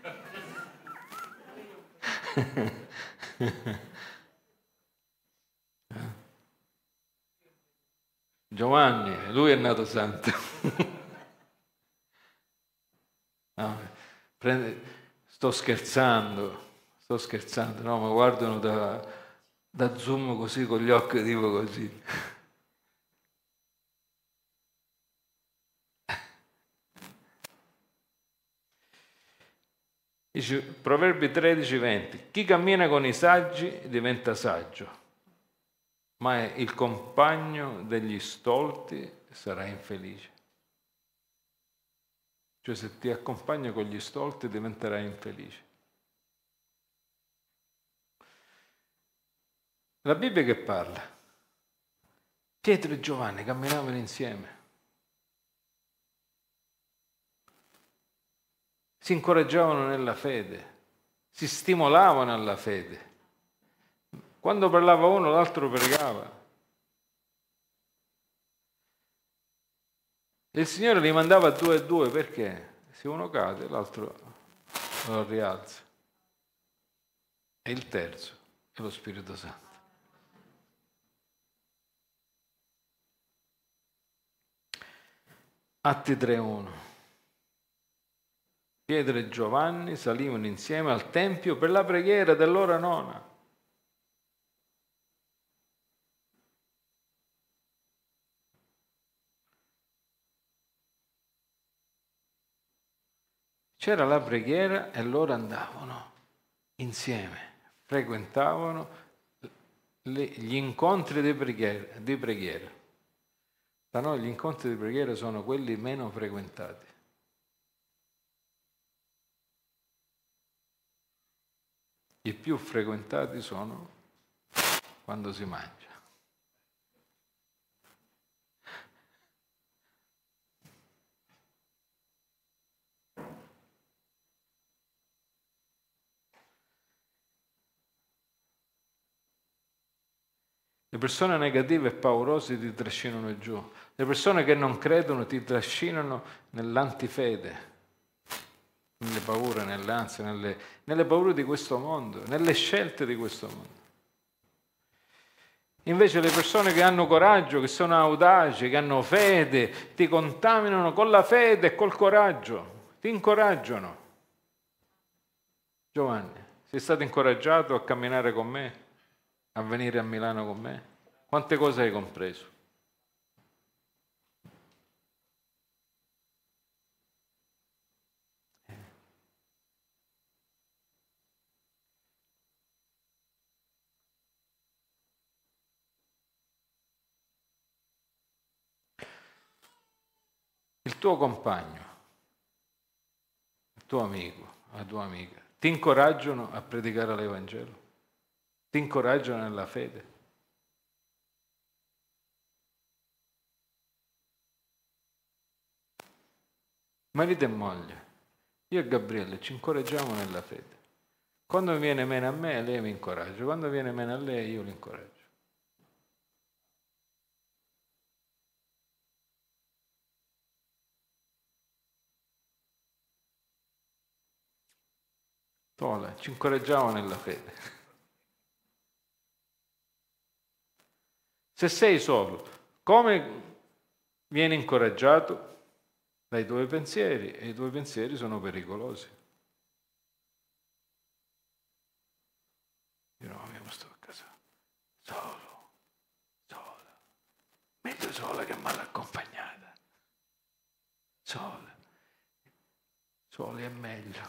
Giovanni, lui è nato santo. No, prende, sto scherzando, sto scherzando, no, ma guardano da, da zoom così con gli occhi tipo così. Dice, Proverbi tredici venti, chi cammina con i saggi diventa saggio, ma il compagno degli stolti sarà infelice. Cioè se ti accompagni con gli stolti diventerai infelice. La Bibbia che parla? Pietro e Giovanni camminavano insieme. Si incoraggiavano nella fede, si stimolavano alla fede. Quando parlava uno, l'altro pregava. E il Signore li mandava due e due perché? Se uno cade, l'altro lo rialza. E il terzo è lo Spirito Santo. Atti tre uno. Pietro e Giovanni salivano insieme al Tempio per la preghiera dell'ora nona. C'era la preghiera e loro andavano insieme, frequentavano le, gli incontri di preghiera, di preghiera. Da noi gli incontri di preghiera sono quelli meno frequentati. I più frequentati sono quando si mangia. Le persone negative e paurose ti trascinano giù. Le persone che non credono ti trascinano nell'antifede, nelle paure, nelle ansie, nelle, nelle paure di questo mondo, nelle scelte di questo mondo. Invece le persone che hanno coraggio, che sono audaci, che hanno fede, ti contaminano con la fede e col coraggio, ti incoraggiano. Giovanni, sei stato incoraggiato a camminare con me? A venire a Milano con me? Quante cose hai compreso? il tuo compagno, il tuo amico, la tua amica, ti incoraggiano a predicare l'Evangelo? Ti incoraggiano nella fede? Marito e moglie, io e Gabriele ci incoraggiamo nella fede. Quando viene meno a me, lei mi incoraggia. Quando viene meno a lei, io l'incoraggio. Tola, ci incoraggiamo nella fede. Se sei solo, come vieni incoraggiato? Dai tuoi pensieri, e i tuoi pensieri sono pericolosi. Io no, io sto a casa solo, sola, meglio sola che mal accompagnata. Sola, soli è meglio.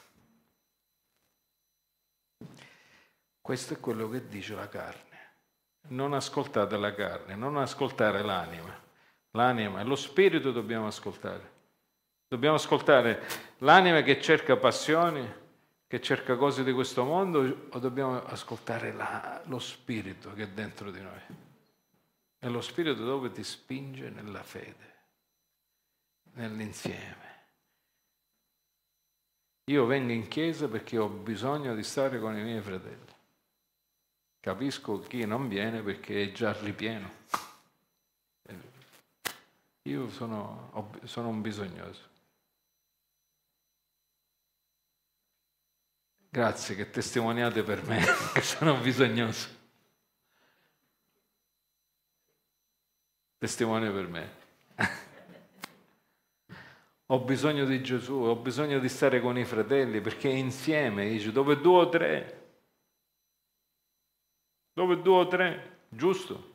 Questo è quello che dice la carne. Non ascoltate la carne, non ascoltare l'anima. L'anima e lo spirito dobbiamo ascoltare. Dobbiamo ascoltare l'anima che cerca passioni, che cerca cose di questo mondo, o dobbiamo ascoltare la, lo spirito che è dentro di noi? È lo spirito dove ti spinge nella fede, nell'insieme. Io vengo in chiesa perché ho bisogno di stare con i miei fratelli. Capisco chi non viene perché è già ripieno. Io sono, sono un bisognoso. Grazie che testimoniate per me che sono bisognoso. Testimonio per me. Ho bisogno di Gesù, ho bisogno di stare con i fratelli perché insieme, dice, dove due o tre, dove due o tre, giusto?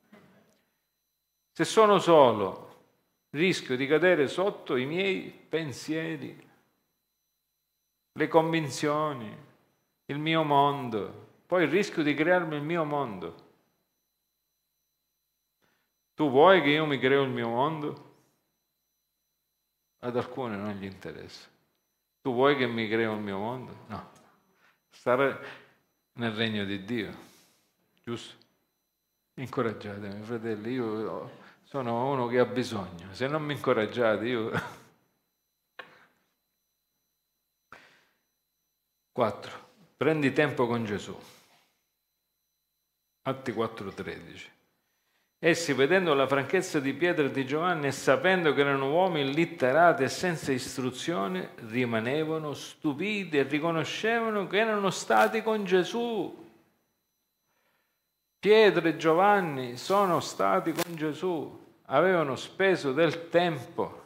Se sono solo, rischio di cadere sotto i miei pensieri, le convinzioni, il mio mondo, poi rischio di crearmi il mio mondo. Tu vuoi che io mi creo il mio mondo? Ad alcuni non gli interessa. Tu vuoi che mi creo il mio mondo? No. Stare nel regno di Dio, giusto? Incoraggiatemi, fratelli, io sono uno che ha bisogno. Se non mi incoraggiate, io... quattro. Prendi tempo con Gesù. Atti quattro tredici. Essi, vedendo la franchezza di Pietro e di Giovanni e sapendo che erano uomini litterati e senza istruzione, rimanevano stupiti e riconoscevano che erano stati con Gesù. Pietro e Giovanni sono stati con Gesù, avevano speso del tempo.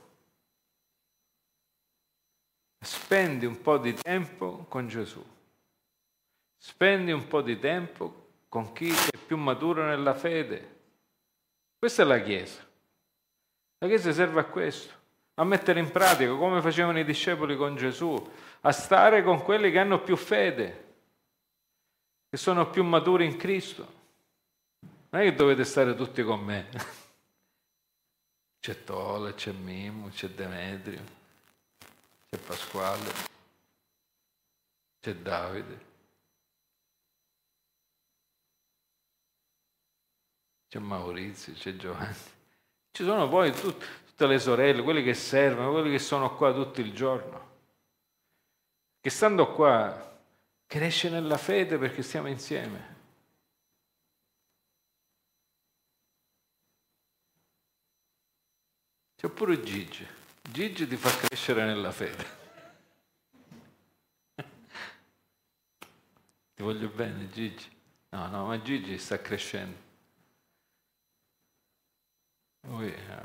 Spendi un po' di tempo con Gesù, spendi un po' di tempo con chi è più maturo nella fede. Questa è la Chiesa. La Chiesa serve a questo, a mettere in pratica come facevano i discepoli con Gesù, a stare con quelli che hanno più fede, che sono più maturi in Cristo. Non è che dovete stare tutti con me. C'è Tola, c'è Mimmo, c'è Demetrio, c'è Pasquale, c'è Davide, c'è Maurizio, c'è Giovanni. Ci sono poi tut- tutte le sorelle, quelli che servono, quelli che sono qua tutto il giorno, che stando qua cresce nella fede perché stiamo insieme. C'è pure Gigi. Gigi ti fa crescere nella fede. Ti voglio bene, Gigi. No, no, ma Gigi sta crescendo. Lui eh,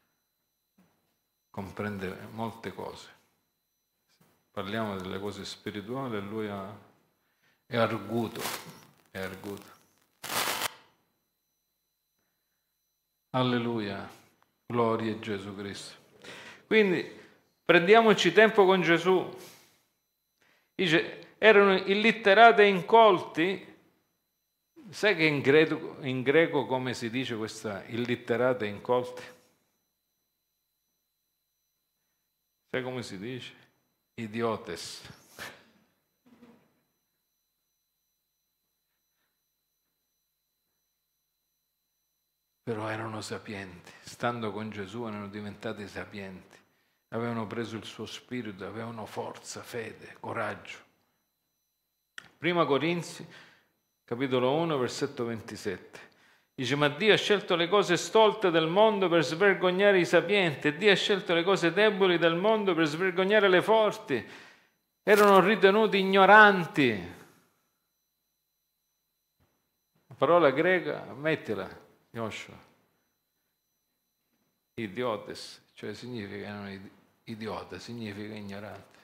comprende molte cose. Parliamo delle cose spirituali e lui ha, è arguto. È arguto. Alleluia. Gloria a Gesù Cristo. Quindi prendiamoci tempo con Gesù. Dice, erano illitterati e incolti. Sai che in greco, in greco come si dice questa illitterata e incolti? sai come si dice? Idiotes. Però erano sapienti, stando con Gesù erano diventati sapienti, avevano preso il suo spirito, avevano forza, fede, coraggio. Prima Corinzi, capitolo uno, versetto ventisette. Dice, ma Dio ha scelto le cose stolte del mondo per svergognare i sapienti, e Dio ha scelto le cose deboli del mondo per svergognare le forti. Erano ritenuti ignoranti. La parola greca, mettila, Joshua. Idiotes, cioè significa, erano idiota, significa ignorante.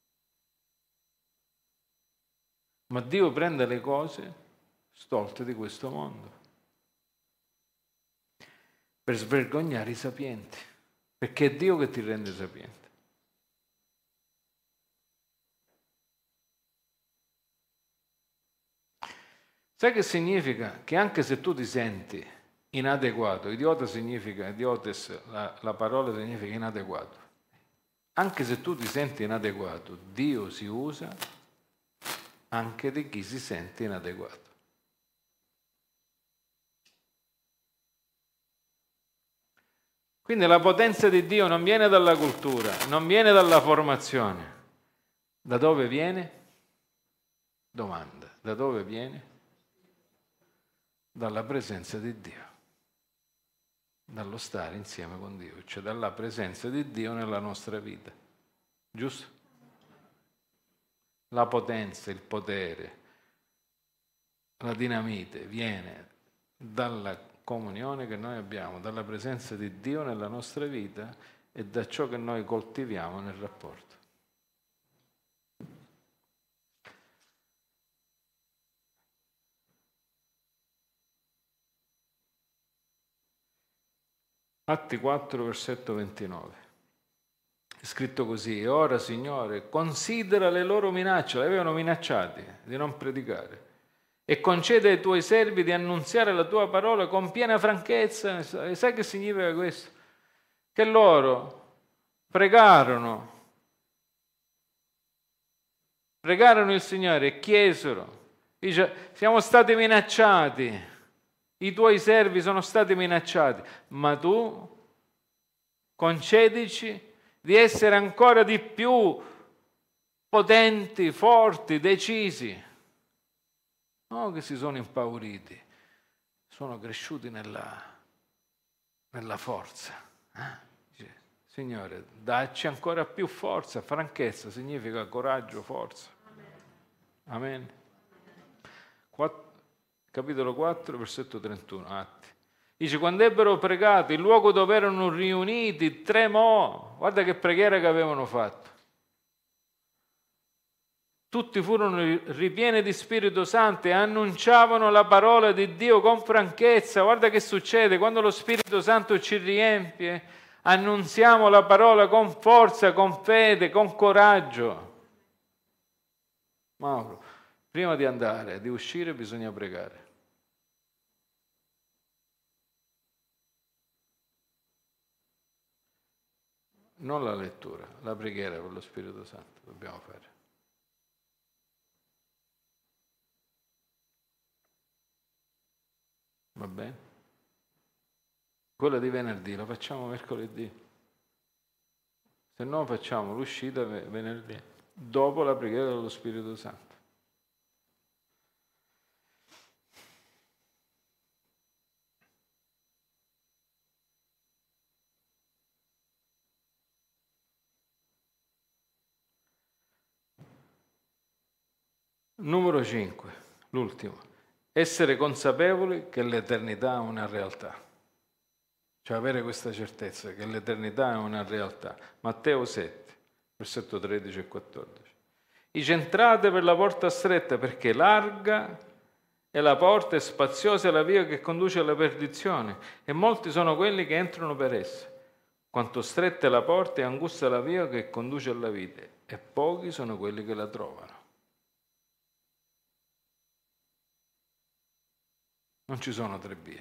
Ma Dio prende le cose stolte di questo mondo per svergognare i sapienti, perché è Dio che ti rende sapiente. Sai che significa? Che anche se tu ti senti inadeguato, idiota significa, idiotes, la, la parola significa inadeguato, anche se tu ti senti inadeguato, Dio si usa anche di chi si sente inadeguato. Quindi la potenza di Dio non viene dalla cultura, non viene dalla formazione. Da dove viene? Domanda. Da dove viene? Dalla presenza di Dio. Dallo stare insieme con Dio, cioè dalla presenza di Dio nella nostra vita. Giusto? La potenza, il potere, la dinamite viene dalla comunione che noi abbiamo, dalla presenza di Dio nella nostra vita e da ciò che noi coltiviamo nel rapporto. Atti quattro, versetto ventinove. È scritto così: e ora, Signore, considera le loro minacce, le avevano minacciati di non predicare, e concede ai tuoi servi di annunziare la tua parola con piena franchezza. E sai che significa questo? Che loro pregarono, pregarono il Signore e chiesero, dice, siamo stati minacciati, i tuoi servi sono stati minacciati, ma tu concedici di essere ancora di più potenti, forti, decisi. No, che si sono impauriti, sono cresciuti nella, nella forza. Eh? Dice, Signore, dacci ancora più forza. Franchezza significa coraggio, forza. Amen. Quatt- capitolo quattro, versetto trentuno, Atti. Dice, quando ebbero pregato, il luogo dove erano riuniti tremò. Guarda che preghiera che avevano fatto. Tutti furono ripieni di Spirito Santo e annunciavano la parola di Dio con franchezza. Guarda che succede quando lo Spirito Santo ci riempie. Annunziamo la parola con forza, con fede, con coraggio. Mauro, prima di andare, di uscire, bisogna pregare. Non la lettura, la preghiera con lo Spirito Santo dobbiamo fare. Va bene? Quella di venerdì la facciamo mercoledì. Se no facciamo l'uscita venerdì, dopo la preghiera dello Spirito Santo. Numero cinque, l'ultimo. Essere consapevoli che l'eternità è una realtà. Cioè avere questa certezza che l'eternità è una realtà. Matteo sette, versetto tredici e quattordici. Dice, entrate per la porta stretta, perché larga è la porta e spaziosa è la via che conduce alla perdizione, e molti sono quelli che entrano per essa. Quanto stretta è la porta e angusta la via che conduce alla vita, e pochi sono quelli che la trovano. Non ci sono tre vie,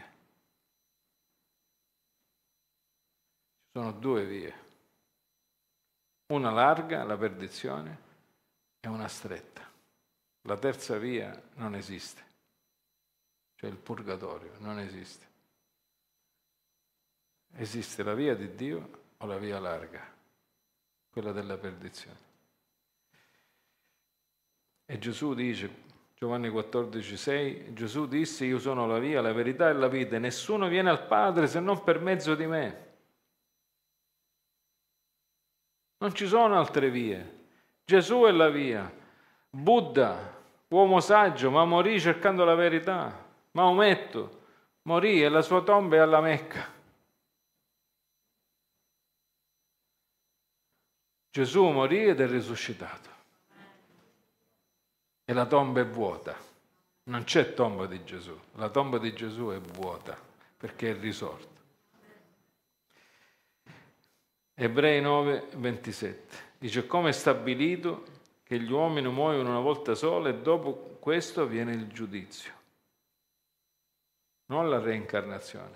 ci sono due vie. Una larga, la perdizione, e una stretta. La terza via non esiste, cioè il purgatorio non esiste. Esiste la via di Dio o la via larga, quella della perdizione. E Gesù dice, Giovanni quattordici sei, Gesù disse: io sono la via, la verità e la vita, e nessuno viene al Padre se non per mezzo di me. Non ci sono altre vie. Gesù è la via. Buddha, uomo saggio, ma morì cercando la verità. Maometto morì e la sua tomba è alla Mecca. Gesù morì ed è risuscitato. E la tomba è vuota. Non c'è tomba di Gesù. La tomba di Gesù è vuota perché è risorto. Ebrei nove ventisette dice: come è stabilito che gli uomini muoiono una volta sola e dopo questo viene il giudizio, non la reincarnazione.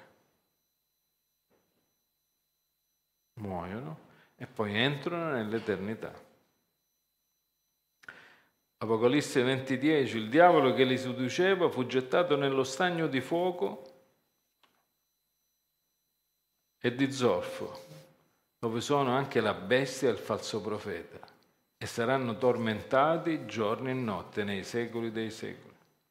Muoiono e poi entrano nell'eternità. Apocalisse venti dieci, il diavolo che li seduceva fu gettato nello stagno di fuoco e di zolfo, dove sono anche la bestia e il falso profeta, e saranno tormentati giorno e notte nei secoli dei secoli.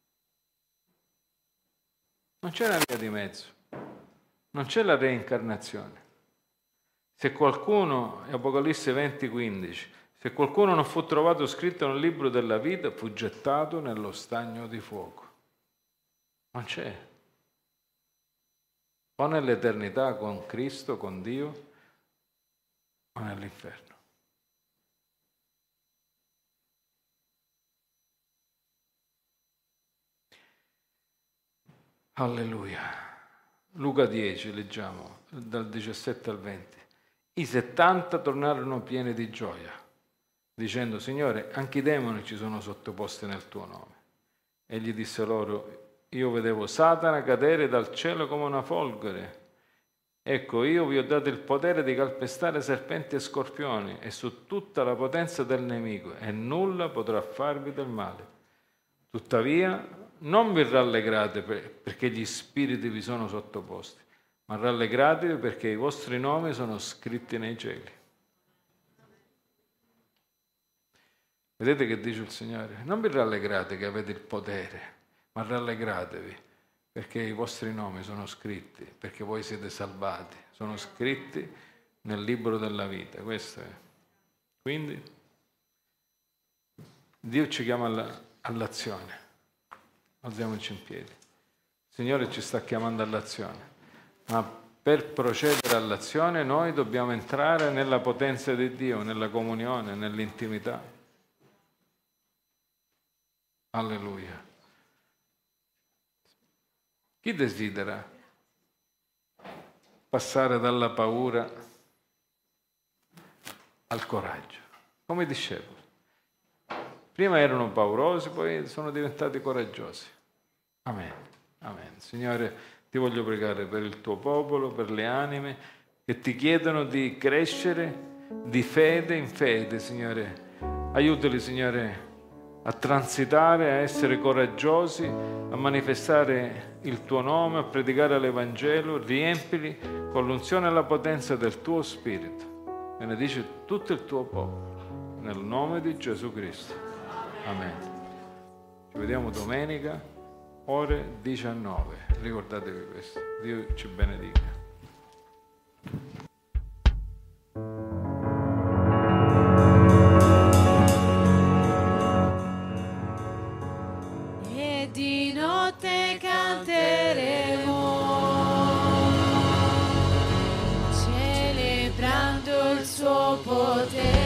Non c'è una via di mezzo, non c'è la reincarnazione. Se qualcuno, Apocalisse venti quindici, se qualcuno non fu trovato scritto nel libro della vita, fu gettato nello stagno di fuoco. Non c'è. O nell'eternità con Cristo, con Dio, o nell'inferno. Alleluia. Luca dieci, leggiamo, dal diciassette al venti. I settanta tornarono pieni di gioia, dicendo: Signore, anche i demoni ci sono sottoposti nel tuo nome. Egli disse loro: io vedevo Satana cadere dal cielo come una folgore. Ecco, io vi ho dato il potere di calpestare serpenti e scorpioni e su tutta la potenza del nemico, e nulla potrà farvi del male. Tuttavia, non vi rallegrate perché gli spiriti vi sono sottoposti, ma rallegratevi perché i vostri nomi sono scritti nei cieli. Vedete che dice il Signore? Non vi rallegrate che avete il potere, ma rallegratevi perché i vostri nomi sono scritti, perché voi siete salvati, sono scritti nel libro della vita. Questo è. Quindi Dio ci chiama alla, all'azione. Alziamoci in piedi. Il Signore ci sta chiamando all'azione, ma per procedere all'azione noi dobbiamo entrare nella potenza di Dio, nella comunione, nell'intimità. Alleluia. Chi desidera passare dalla paura al coraggio? Come i discepoli. Prima erano paurosi, poi sono diventati coraggiosi. Amen. Amen. Signore, ti voglio pregare per il tuo popolo, per le anime che ti chiedono di crescere di fede in fede, Signore. Aiutali, Signore, a transitare, a essere coraggiosi, a manifestare il tuo nome, a predicare l'Evangelo. Riempili con l'unzione e la potenza del tuo Spirito. Benedice tutto il tuo popolo, nel nome di Gesù Cristo. Amen. Ci vediamo domenica, ore diciannove. Ricordatevi questo. Dio ci benedica. E di notte canteremo, celebrando il suo potere.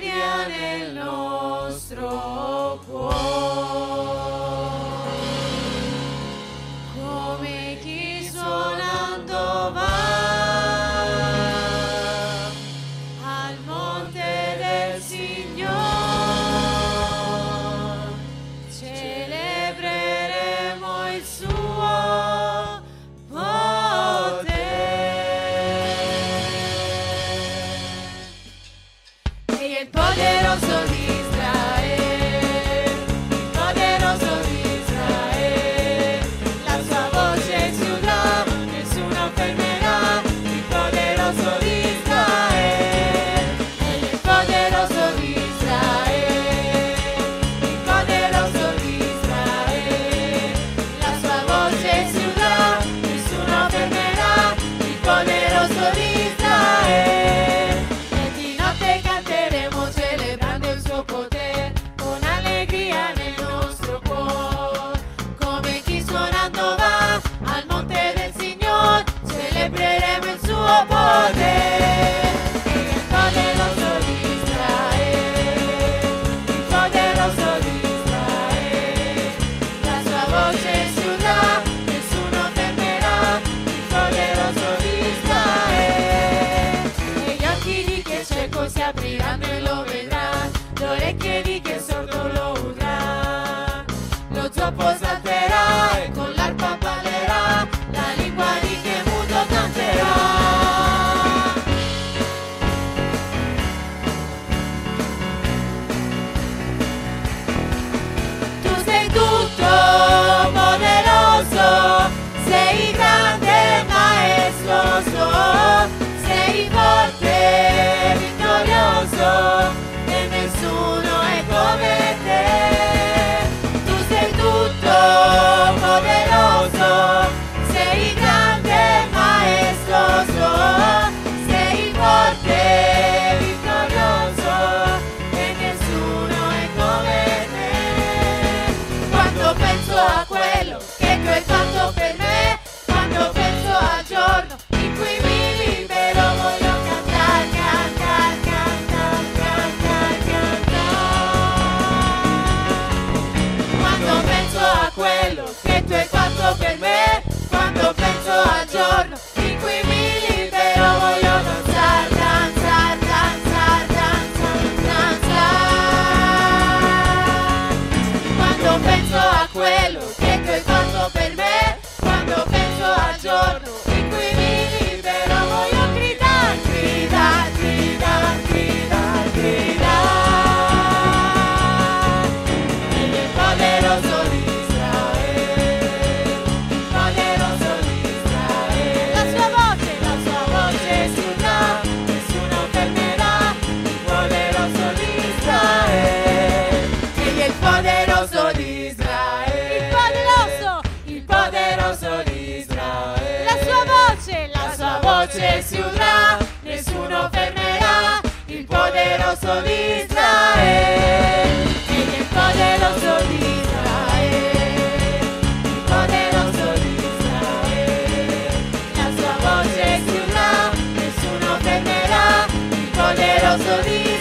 Nel nostro cuore. che tu hai fatto per me. Quando penso al giorno in cui mi libero, voglio danzare, danzare, danzare, danzare, danzare. Quando penso a quello che tu hai fatto per me, quando penso al giorno in cui mi libero, voglio gridare, gridare, gridare, gridare, gridare. Egli è il poderoso di Israele, poderoso di Israele. La sua voce, la sua voce si udrà, nessuno fermerà. Il poderoso di Israele, egli è il poderoso di Israele. Il poderoso, il poderoso di Israele. La sua voce, la sua voce si udrà, nessuno fermerà. Il poderoso di Israele, egli è il poderoso di Israele, il poderoso di Israele. La sua voce si udrà, nessuno fermerà. Il poderoso di